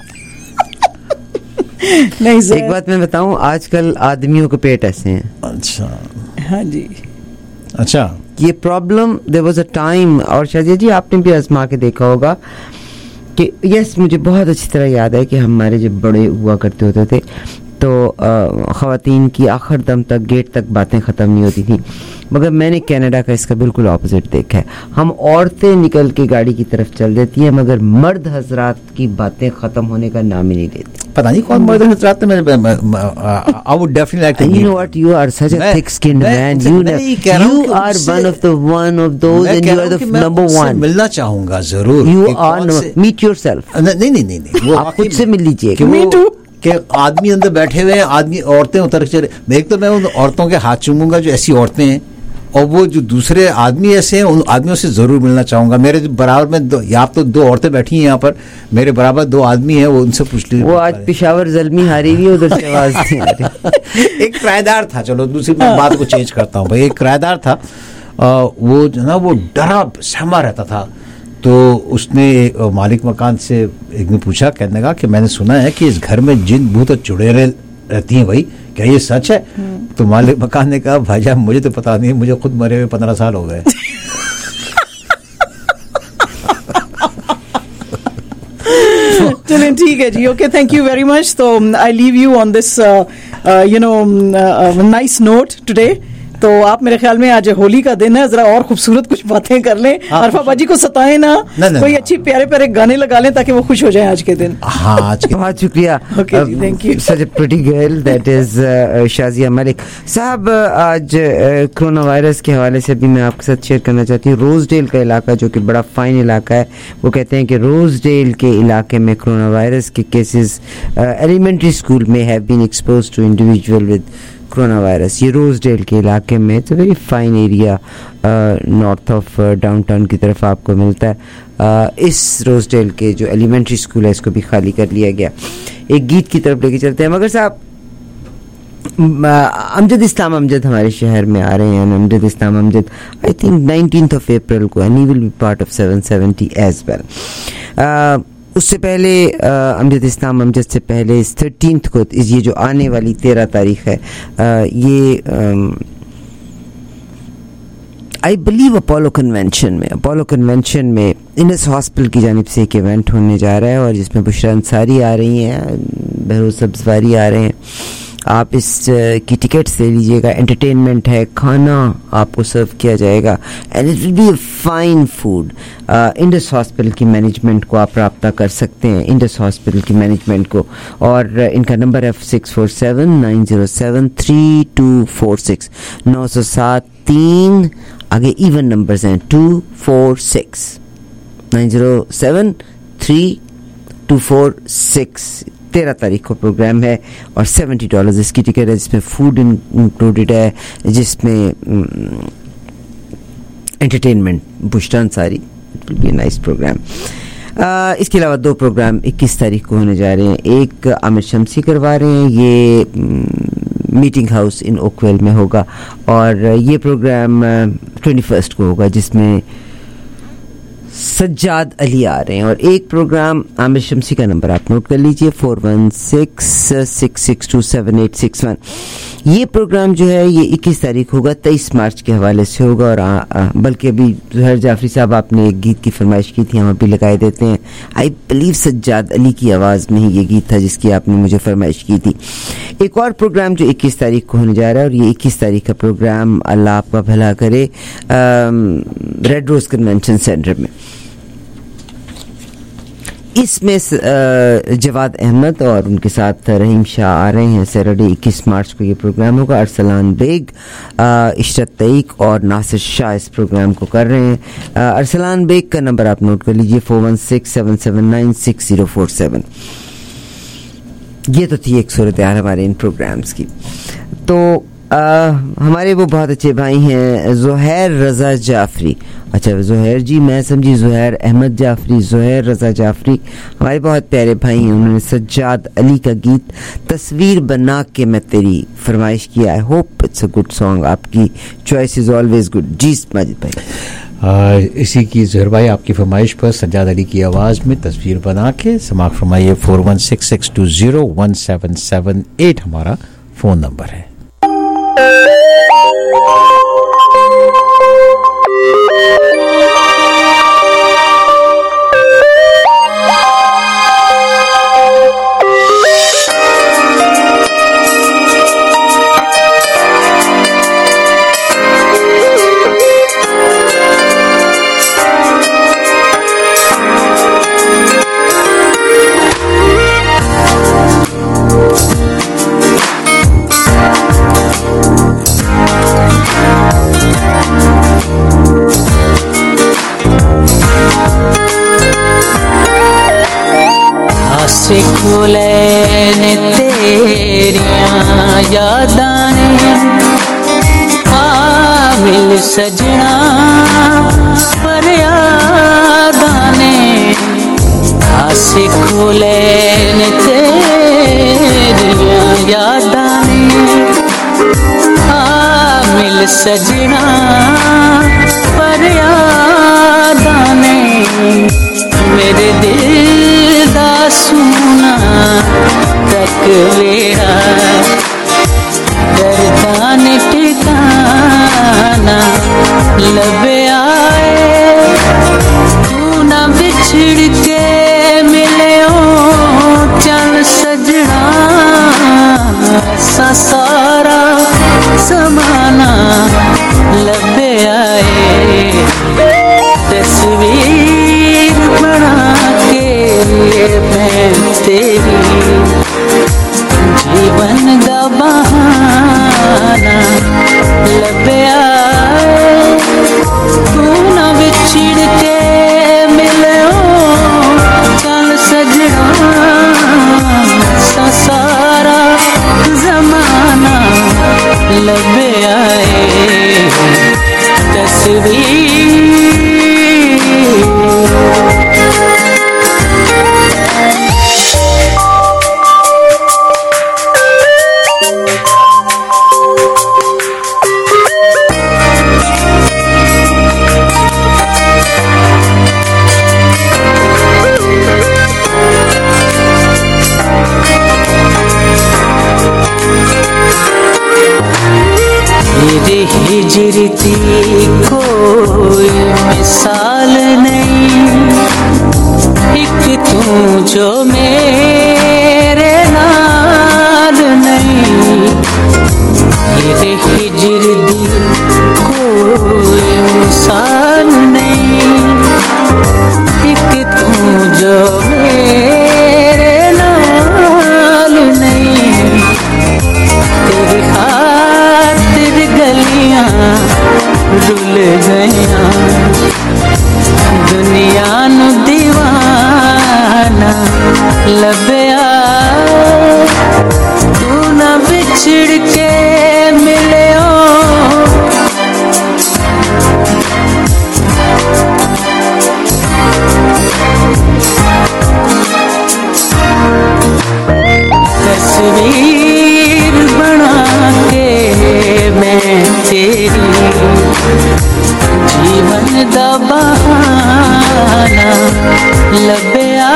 नहीं सर, एक बात मैं बताऊं, आजकल आदमियों के पेट ऐसे हैं। अच्छा। हाँ जी। अच्छा, ये problem there was a time, और शायद जी आपने भी आजमा के देखा होगा कि यस, मुझे बहुत अच्छी तरह याद है कि हमारे जब बड़े हुआ करते होते थे तो ख़वातीन की आखिर दम तक, गेट तक बातें ख़त्म नहीं होती थी। मगर मैंने कनाडा का इसका बिल्कुल ऑपोजिट देखा है। हम औरतें निकल के गाड़ी की तरफ चल देती हैं, मगर मर्द हजरात की बातें ख़त्म होने का नाम ही नहीं लेती। पता नहीं कौन मर्द हजरात ने, I would definitely like to meet. You know what, you are such a thick-skinned man. You are one of those, and you are the number one. मिलना चाहूंगा जरूर। You are meet yourself. नहीं, वो आप खुद से मिल लीजिए। Me too। कि आदमी अंदर बैठे हुए हैं, आदमी औरतें उतर के चले, एक तो मैं उन औरतों के हाथ चूमूंगा जो ऐसी औरतें हैं, और वो जो दूसरे आदमी ऐसे हैं उन आदमियों से जरूर मिलना चाहूंगा। मेरे बराबर में यहाँ तो 2 औरतें बैठी हैं, यहाँ पर मेरे बराबर 2 आदमी हैं, वो उनसे पूछ लीजिए। वो आज पेशावर ज़ल्मी हारी हुई, उधर से आवाज नहीं आ रही। एक किराएदार था, चलो दूसरी बात को चेंज करता हूँ भाई, एक किराएदार था, वो जो ना वो डरा सहमा रहता था। तो उसने मालिक मकान से एक ने पूछा, कहने लगा कि मैंने सुना है कि इस घर में जिन भूत चुड़ैलें रहती हैं भाई, क्या ये सच है? तो मालिक मकान ने कहा, भाईजान मुझे तो पता नहीं, मुझे खुद मरे हुए 15 साल हो गए। चलें ठीक है जी, okay, thank you very much. तो I leave you on this nice note today. तो आप मेरे ख्याल में आज होली का दिन है, जरा और खूबसूरत कुछ बातें कर लें, अरफा बाजी को सताएं ना, कोई अच्छी प्यारे प्यारे गाने लगा लें ताकि वो खुश हो जाएं आज के दिन। हाँ, आज के बहुत शुक्रिया। ओके जी, thank you. Such a pretty girl that is Shazia Malik साहब। आज कोरोना वायरस के हवाले से भी मैं आपके साथ शेयर करना चाहती हूँ। रोजडेल का इलाका जो कि बड़ा फाइन इलाका है, वो कहते हैं कि रोजडेल के इलाके में कोरोना वायरस के केसेस एलिमेंट्री स्कूल में have been expose to individual with corona virus. ये रोजडेल के इलाके में, it's a very fine area north of downtown की तरफ आपको मिलता है। इस रोजडेल के जो एलिमेंट्री स्कूल है इसको भी खाली कर लिया गया। एक गीत की तरफ लेके चलते हैं। मगर साहब, अमजद इस्लाम अमजद हमारे शहर में आ रहे हैं। Amjad Islam Amjad I think 19th of April को, and he will be part of 770 as well. उससे पहले अमजद इस्लाम अमजद से पहले 13th को, ये जो आने वाली 13 तारीख है, ये आई बिलीव अपोलो कन्वेंशन में इनस हॉस्पिटल की जानिब से एक इवेंट होने जा रहा है, और जिसमें बुशरा अंसारी आ रही हैं, बहरोज सब्जवारी आ रहे हैं। आप इस की टिकट्स ले लीजिएगा। एंटरटेनमेंट है, खाना आपको सर्व किया जाएगा, and it will be a fine food. Indus hospital की मैनेजमेंट को आप रब्ता कर सकते हैं, इंडस हॉस्पिटल की मैनेजमेंट को, और इनका नंबर है 647-907-3246 907-3 आगे इवन नंबर्स हैं 246 907-3246। 13 तारीख को प्रोग्राम है और $70 इसकी टिकट है, जिसमें फूड इंक्लूडेड है, जिसमें entertainment, Bushra Ansari, it will be a nice programme. इसके अलावा 2 प्रोग्राम 21 तारीख को होने जा रहे हैं। एक आमिर शमसी करवा रहे हैं, ये मीटिंग हाउस इन ओकवेल में होगा, और ये प्रोग्राम 21 को होगा, जिसमें सज्जाद अली आ रहे हैं। और एक प्रोग्राम आमिर शमसी का नंबर आप नोट कर लीजिए 4166627861। ये प्रोग्राम जो है ये 21 तारीख होगा, 23 मार्च के हवाले से होगा। और बल्कि अभी ज़ुहैर जाफरी साहब आपने एक गीत की फरमाइश की थी, हम अभी लगाए देते हैं। आई बिलीव सज्जाद अली की आवाज़ में ही ये गीत था जिसकी आपने मुझे फरमाइश की थी। एक और प्रोग्राम जो 21 तारीख को होने जा रहा है, और ये 21 तारीख का प्रोग्राम, अल्लाह आपका भला करे, रेड रोज़ कन्वेंशन सेंटर में। इसमें जवाद अहमद और उनके साथ रहीम शाह आ रहे हैं। सैटरडे 21 मार्च को ये प्रोग्राम होगा। अरसलान बेग, इशरत तईक और नासिर शाह इस प्रोग्राम को कर रहे हैं। अरसलान बेग का नंबर आप नोट कर लीजिए 4167796047। ये तो थी एक सूरत हाल हमारे इन प्रोग्राम्स की। तो हमारे वो बहुत अच्छे भाई हैं ज़ुहैर रज़ा जाफरी। अच्छा, ज़ुहैर जी, मैं समझी ज़ुहैर अहमद जाफरी। ज़ुहैर रज़ा जाफरी हमारे बहुत प्यारे भाई हैं। उन्होंने सज्जाद अली का गीत तस्वीर बना के मैं तेरी फरमाइश किया। I hope it's a good song. आपकी चॉइस इज़ ऑलवेज गुड। जी माजिद भाई, इसी की ज़ुहैर भाई आपकी फरमाइश पर सज्जाद अली की आवाज़ में तस्वीर बना के समाअत फरमाइए। 4166201778 हमारा फ़ोन नंबर है। आसे खोले ने तेरियां यादां ने आ मिल सजना पर यादां ने आसे खोले ने तेरियां यादां ने आ मिल सजना पर यादां ने मेरे दिल दा सुना तक वेड़ा दर्दां ने ठिकाना लभया तू ना बिछड़ के मिलियो चल सजना ऐसा सारा ज़माना लभया तस्वीर बना के मैं तेरी जीवन दा बहाना लभया तू ना बिछड़ के मिलियो चल सजना सारा ज़माना लभया तस्वीर हिजरती कोई मिसाल नहीं एक तू जो मेरे नाल नहीं ये हिजरती कोई मिसाल नहीं एक तू जो मेरे नाल नहीं तेरी खातिर गलियां डुल गया दुनिया नू दीवाना लभया तू ना बिछड़ के मिलियो तस्वीर बना के मैं तेरी जीवन दा बहाना लभया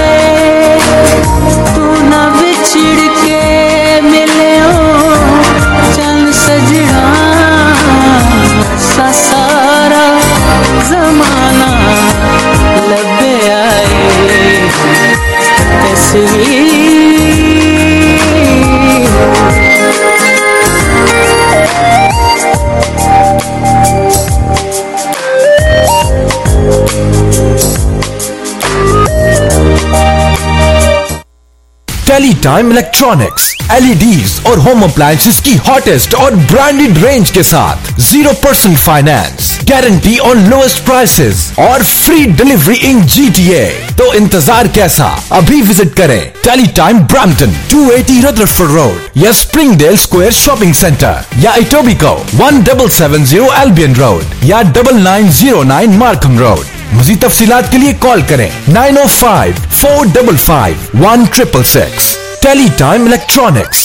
तू ना बिछड़ के मिलियो चल सजना सारा ज़माना लभया तस्वीर टेलीटाइम इलेक्ट्रॉनिक्स LEDs और होम अप्लायंसेस की हॉटेस्ट और ब्रांडेड रेंज के साथ 0% फाइनेंस, गारंटी और लोएस्ट प्राइसेस और फ्री डिलीवरी इन GTA। तो इंतजार कैसा, अभी विजिट करें टेलीटाइम ब्रैम्पटन 280 रदरफोर्ड रोड या स्प्रिंगडेल स्क्वायर शॉपिंग सेंटर या इटोबिको 1770 एल्बियन रोड या 9909 मार्कम रोड। मज़ीद तफसीलात के लिए कॉल करें 905-455-1666। Teletime electronics.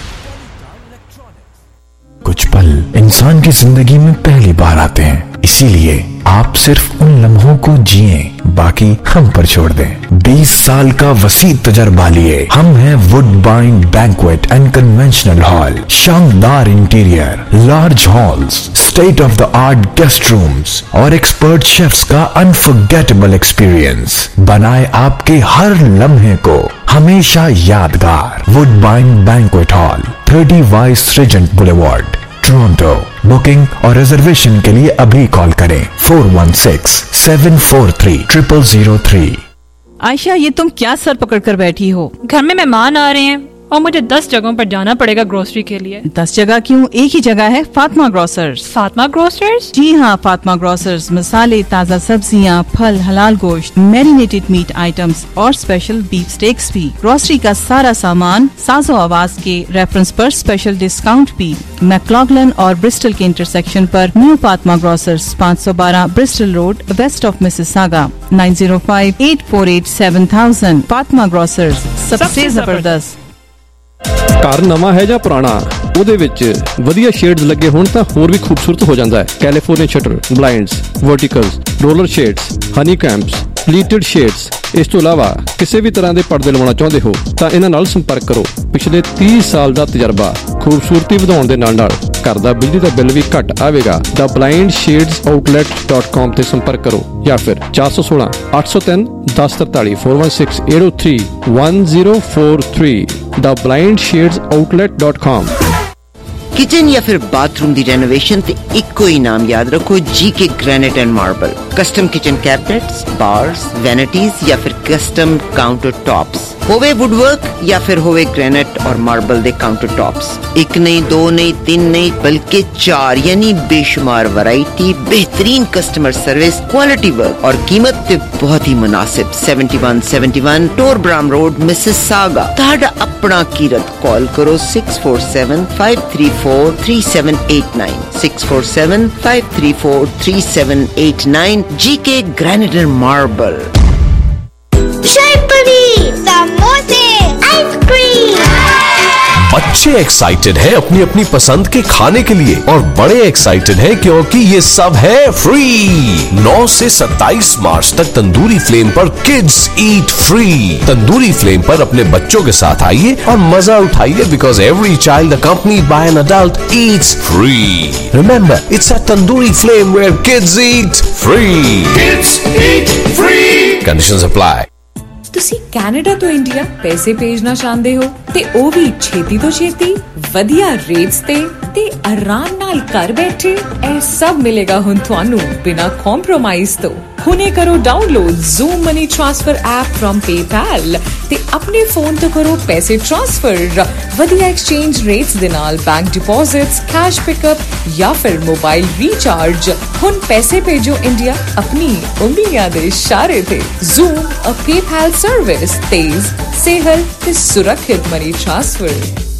कुछ पल इंसान की जिंदगी में पहली बार आते हैं, इसीलिए आप सिर्फ उन लम्हों को जिए, बाकी हम पर छोड़ दें। 20 साल का वसी तजर्बा लिए हम हैं Woodbine banquet and conventional hall. शानदार interior, large halls, state of the art guest rooms और एक्सपर्ट शेफ्स का अनफॉरगेटेबल एक्सपीरियंस बनाए आपके हर लम्हे को हमेशा यादगार। Woodbine banquet hall, 30 Vice Regent boulevard, Toronto. Booking और रिजर्वेशन के लिए अभी कॉल करें 416-743-0003। आयशा, ये तुम क्या सर पकड़ कर बैठी हो? घर में मेहमान आ रहे हैं और मुझे 10 जगहों पर जाना पड़ेगा ग्रोसरी के लिए। 10 जगह क्यों, एक ही जगह है, फातिमा ग्रोसर्स। फातिमा ग्रोसर्स? जी हाँ, फातिमा ग्रोसर्स मसाले, ताज़ा सब्जियाँ, फल, हलाल गोश्त, मैरिनेटेड मीट आइटम्स और स्पेशल बीफ स्टेक्स भी। ग्रोसरी का सारा सामान साजो आवाज के रेफरेंस पर स्पेशल डिस्काउंट भी। मैक्लॉगलन और ब्रिस्टल के इंटरसेक्शन पर new Fatima grocers, 512 Bristol road, west of Mississauga, 9058487000। Fatima grocers, सबसे जबरदस्त। ਘਰ ਨਵਾਂ ਹੈ ਜਾਂ ਪੁਰਾਣਾ, ਉਹਦੇ ਵਿੱਚ ਵਧੀਆ ਸ਼ੇਡਸ ਲੱਗੇ ਹੋਣ ਤਾਂ ਹੋਰ ਵੀ ਖੂਬਸੂਰਤ ਹੋ ਜਾਂਦਾ ਹੈ। California shutter, blinds, verticals, roller shades, honeycombs, pleated shades. ਇਸ ਤੋਂ ਇਲਾਵਾ ਕਿਸੇ ਵੀ ਤਰ੍ਹਾਂ ਦੇ ਪਰਦੇ ਲਵਾਉਣਾ ਚਾਹੁੰਦੇ ਹੋ ਤਾਂ ਇਹਨਾਂ ਨਾਲ ਸੰਪਰਕ ਕਰੋ। ਪਿਛਲੇ 30 ਸਾਲ ਦਾ ਤਜਰਬਾ, ਖੂਬਸੂਰਤੀ ਵਧਾਉਣ ਦੇ ਨਾਲ ਨਾਲ ਘਰ ਦਾ ਬਿਜਲੀ ਦਾ ਬਿੱਲ ਵੀ ਘੱਟ ਆਵੇਗਾ। ਦਾ blindshadesOutlet.com ਤੇ ਸੰਪਰਕ ਕਰੋ ਜਾਂ ਫਿਰ 416 803 1043 416 803 1043 ਦਾ blindshadesOutlet.com। किचन या फिर बाथरूम दी रेनोवेशन ते इक्को ही नाम याद रखो, G K granite and marble. Custom kitchen cabinets, bars, vanities या फिर custom counter tops, Howe woodwork या फिर होवे ग्रेनाइट और मार्बल दे काउंटर टॉप्स। एक नहीं, दो नहीं, तीन नहीं, बल्कि 4 यानी बेशुमार वैरायटी, बेहतरीन कस्टमर सर्विस, क्वालिटी वर्क और कीमत ते बहुत ही मुनासिब। 7171 टोरब्राम रोड, मिसिसागा। ताड़ा अपना कीरत कॉल करो 647-534-3789 647-534-3789। G K granite and marble. समोसे, आइसक्रीम। बच्चे एक्साइटेड हैं अपनी अपनी पसंद के खाने के लिए और बड़े एक्साइटेड हैं क्योंकि ये सब है फ्री। 9 से 27 मार्च तक तंदूरी फ्लेम पर kids eat free. Tandoori flame पर अपने बच्चों के साथ आइए और मजा उठाइए because every child accompanied by an adult eats free. Remember, it's a Tandoori flame where kids eat free. Kids eat free. Conditions apply. ਤੁਸੀਂ ਕੈਨੇਡਾ ਤੋਂ ਇੰਡੀਆ ਪੈਸੇ ਭੇਜਣਾ ਚਾਹੁੰਦੇ ਹੋ ਤੇ ਉਹ ਵੀ ਛੇਤੀ ਤੋਂ ਛੇਤੀ, ਵਧੀਆ ਰੇਟਸ ਤੇ ਆਰਾਮ ਨਾਲ ਘਰ ਬੈਠੇ। ਇਹ ਸਭ ਮਿਲੇਗਾ ਹੁਣ ਤੁਹਾਨੂੰ ਬਿਨਾਂ ਕੰਪਰੋਮਾਈਜ਼ ਤੋਂ। ਹੁਣੇ ਕਰੋ download Zoom money transfer app from PayPal ਤੇ ਆਪਣੇ ਫੋਨ ਤੋਂ ਕਰੋ ਪੈਸੇ ਟ੍ਰਾਂਸਫਰ। ਵਧੀਆ ਐਕਸਚੇਂਜ ਰੇਟਸ ਦੇ ਨਾਲ ਬੈਂਕ ਡਿਪੋਜ਼ਿਟਸ, ਕੈਸ਼ ਪਿਕਅਪ ਜਾਂ ਫਿਰ ਮੋਬਾਈਲ ਰੀਚਾਰਜ। ਹੁਣ ਪੈਸੇ ਭੇਜੋ ਇੰਡੀਆ ਆਪਣੀ ਉਂਗਲੀਆਂ ਦੇ ਇਸ਼ਾਰੇ ਤੇ। ਜ਼ੂਮ ਅ PayPal सर्विस, तेज, सेहल ते सुरक्षित मनी ट्रांसफर।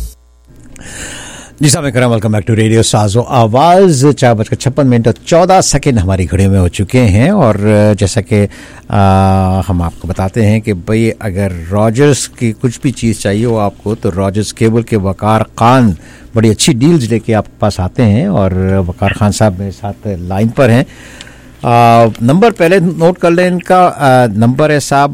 जी साहब, वेलकम बैक टू रेडियो साजो आवाज। 4:56 और 14 हमारी घड़ियों में हो चुके हैं और जैसा कि हम आपको बताते हैं कि भाई अगर रॉजर्स की कुछ भी चीज़ चाहिए हो आपको तो रॉजर्स केबल के वकार खान बड़ी अच्छी डील्स लेके आपके पास आते हैं और वकार खान साहब मेरे साथ लाइन पर हैं। नंबर पहले नोट कर लें इनका। नंबर है साहब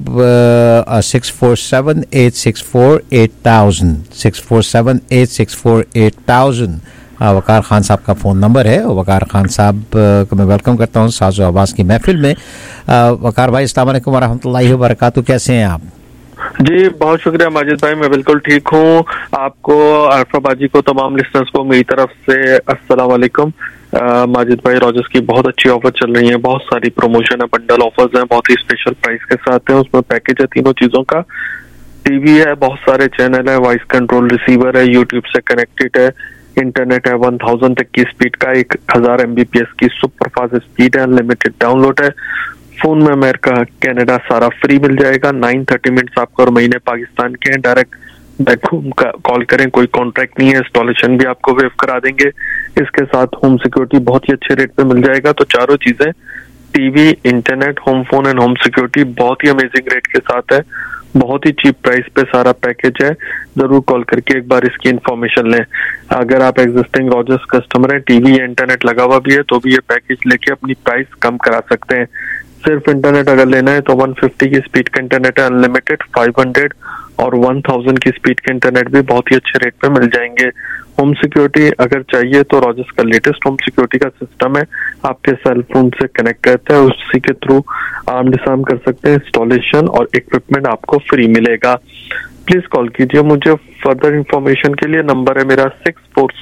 647-864-8000 647-864-8000। वकार खान साहब का फ़ोन नंबर है। वकार खान साहब को मैं वेलकम करता हूँ साजो आवाज़ की महफिल में। वकार भाई, अस्सलाम वालेकुम वरहमतुल्लाहि वबरकातुहू, कैसे हैं आप? जी बहुत शुक्रिया माजिद भाई, मैं बिल्कुल ठीक हूँ। आपको, अरफा बाजी को, तमाम लिसनर्स को मेरी तरफ से अस्सलाम वालेकुम। माजिद भाई, रॉजर्स की बहुत अच्छी ऑफर चल रही है, बहुत सारी प्रमोशन है, बंडल ऑफर्स हैं, बहुत ही स्पेशल प्राइस के साथ है। उसमें पैकेज है तीनों चीजों का। टीवी है, बहुत सारे चैनल है, वॉइस कंट्रोल रिसीवर है, यूट्यूब से कनेक्टेड है, इंटरनेट है 1000 तक की स्पीड का, 1000 MBPS की सुपर फास्ट स्पीड है, अनलिमिटेड डाउनलोड है। फोन में अमेरिका, कनाडा सारा फ्री मिल जाएगा। 9-30 मिनट्स आपको और महीने पाकिस्तान के हैं। डायरेक्ट बैक होम का कॉल करें, कोई कॉन्ट्रैक्ट नहीं है। इंस्टॉलेशन भी आपको वेव करा देंगे। इसके साथ होम सिक्योरिटी बहुत ही अच्छे रेट पे मिल जाएगा। तो चारों चीजें, TV, internet, home phone and home security बहुत ही अमेजिंग रेट के साथ है। बहुत ही चीप प्राइस पे सारा पैकेज है। जरूर कॉल करके एक बार इसकी इंफॉर्मेशन लें। अगर आप एग्जिस्टिंग रॉजर्स कस्टमर हैं, टीवी या इंटरनेट लगा हुआ भी है, तो भी ये पैकेज लेके अपनी प्राइस कम करा सकते हैं। सिर्फ इंटरनेट अगर लेना है तो 150 की स्पीड का इंटरनेट है, अनलिमिटेड 500 और 1000 की स्पीड के इंटरनेट भी बहुत ही अच्छे रेट पे मिल जाएंगे। होम सिक्योरिटी अगर चाहिए तो रॉजर्स का लेटेस्ट होम सिक्योरिटी का सिस्टम है, आपके सेल फोन से कनेक्ट रहता है, उसी के थ्रू आर्म डिसआर्म कर सकते हैं। इंस्टॉलेशन और इक्विपमेंट आपको फ्री मिलेगा। प्लीज कॉल कीजिए मुझे फर्दर इंफॉर्मेशन के लिए। नंबर है मेरा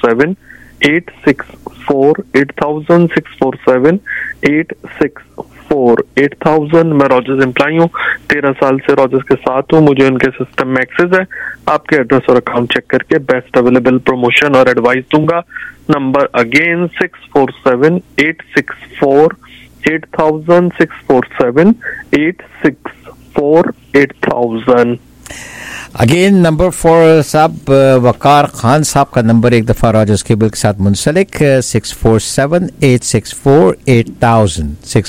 647-864-8000 647-864 8000। मैं रॉजर्स एम्प्लॉय हूँ, 13 साल से रॉजर्स के साथ हूँ, मुझे उनके सिस्टम में एक्सेस है। आपके एड्रेस और अकाउंट चेक करके बेस्ट अवेलेबल प्रमोशन और एडवाइस दूंगा। Number again 647-864-8000, 647-864-8000। अगेन नंबर 4 साहब वकार खान साहब का नंबर एक दफ़ा रॉजर्स केबल के साथ मुंसलिक 647-864-8000,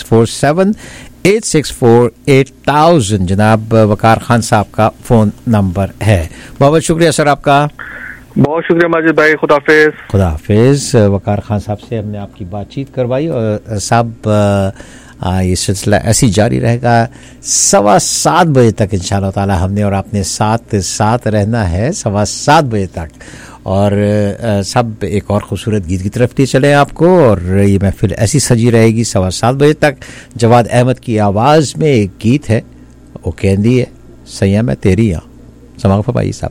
647-864-8000 जनाब वकार खान साहब का फ़ोन नंबर है। बहुत शुक्रिया सर आपका। बहुत शुक्रिया माजिद भाई, खुदाफिज। वकार खान साहब से हमने आपकी बातचीत करवाई और साहब ये सिलसिला ऐसी जारी रहेगा 7:15 बजे तक इंशाअल्लाह ताला। हमने और आपने साथ रहना है 7:15 बजे तक। और सब एक और खूबसूरत गीत की तरफ ले चले आपको, और ये महफिल ऐसी सजी रहेगी 7:15 बजे तक। जवाद अहमद की आवाज़ में एक गीत है, वो कहती है सैया मैं तेरी हाँ। समाअ फरमाइए साहब।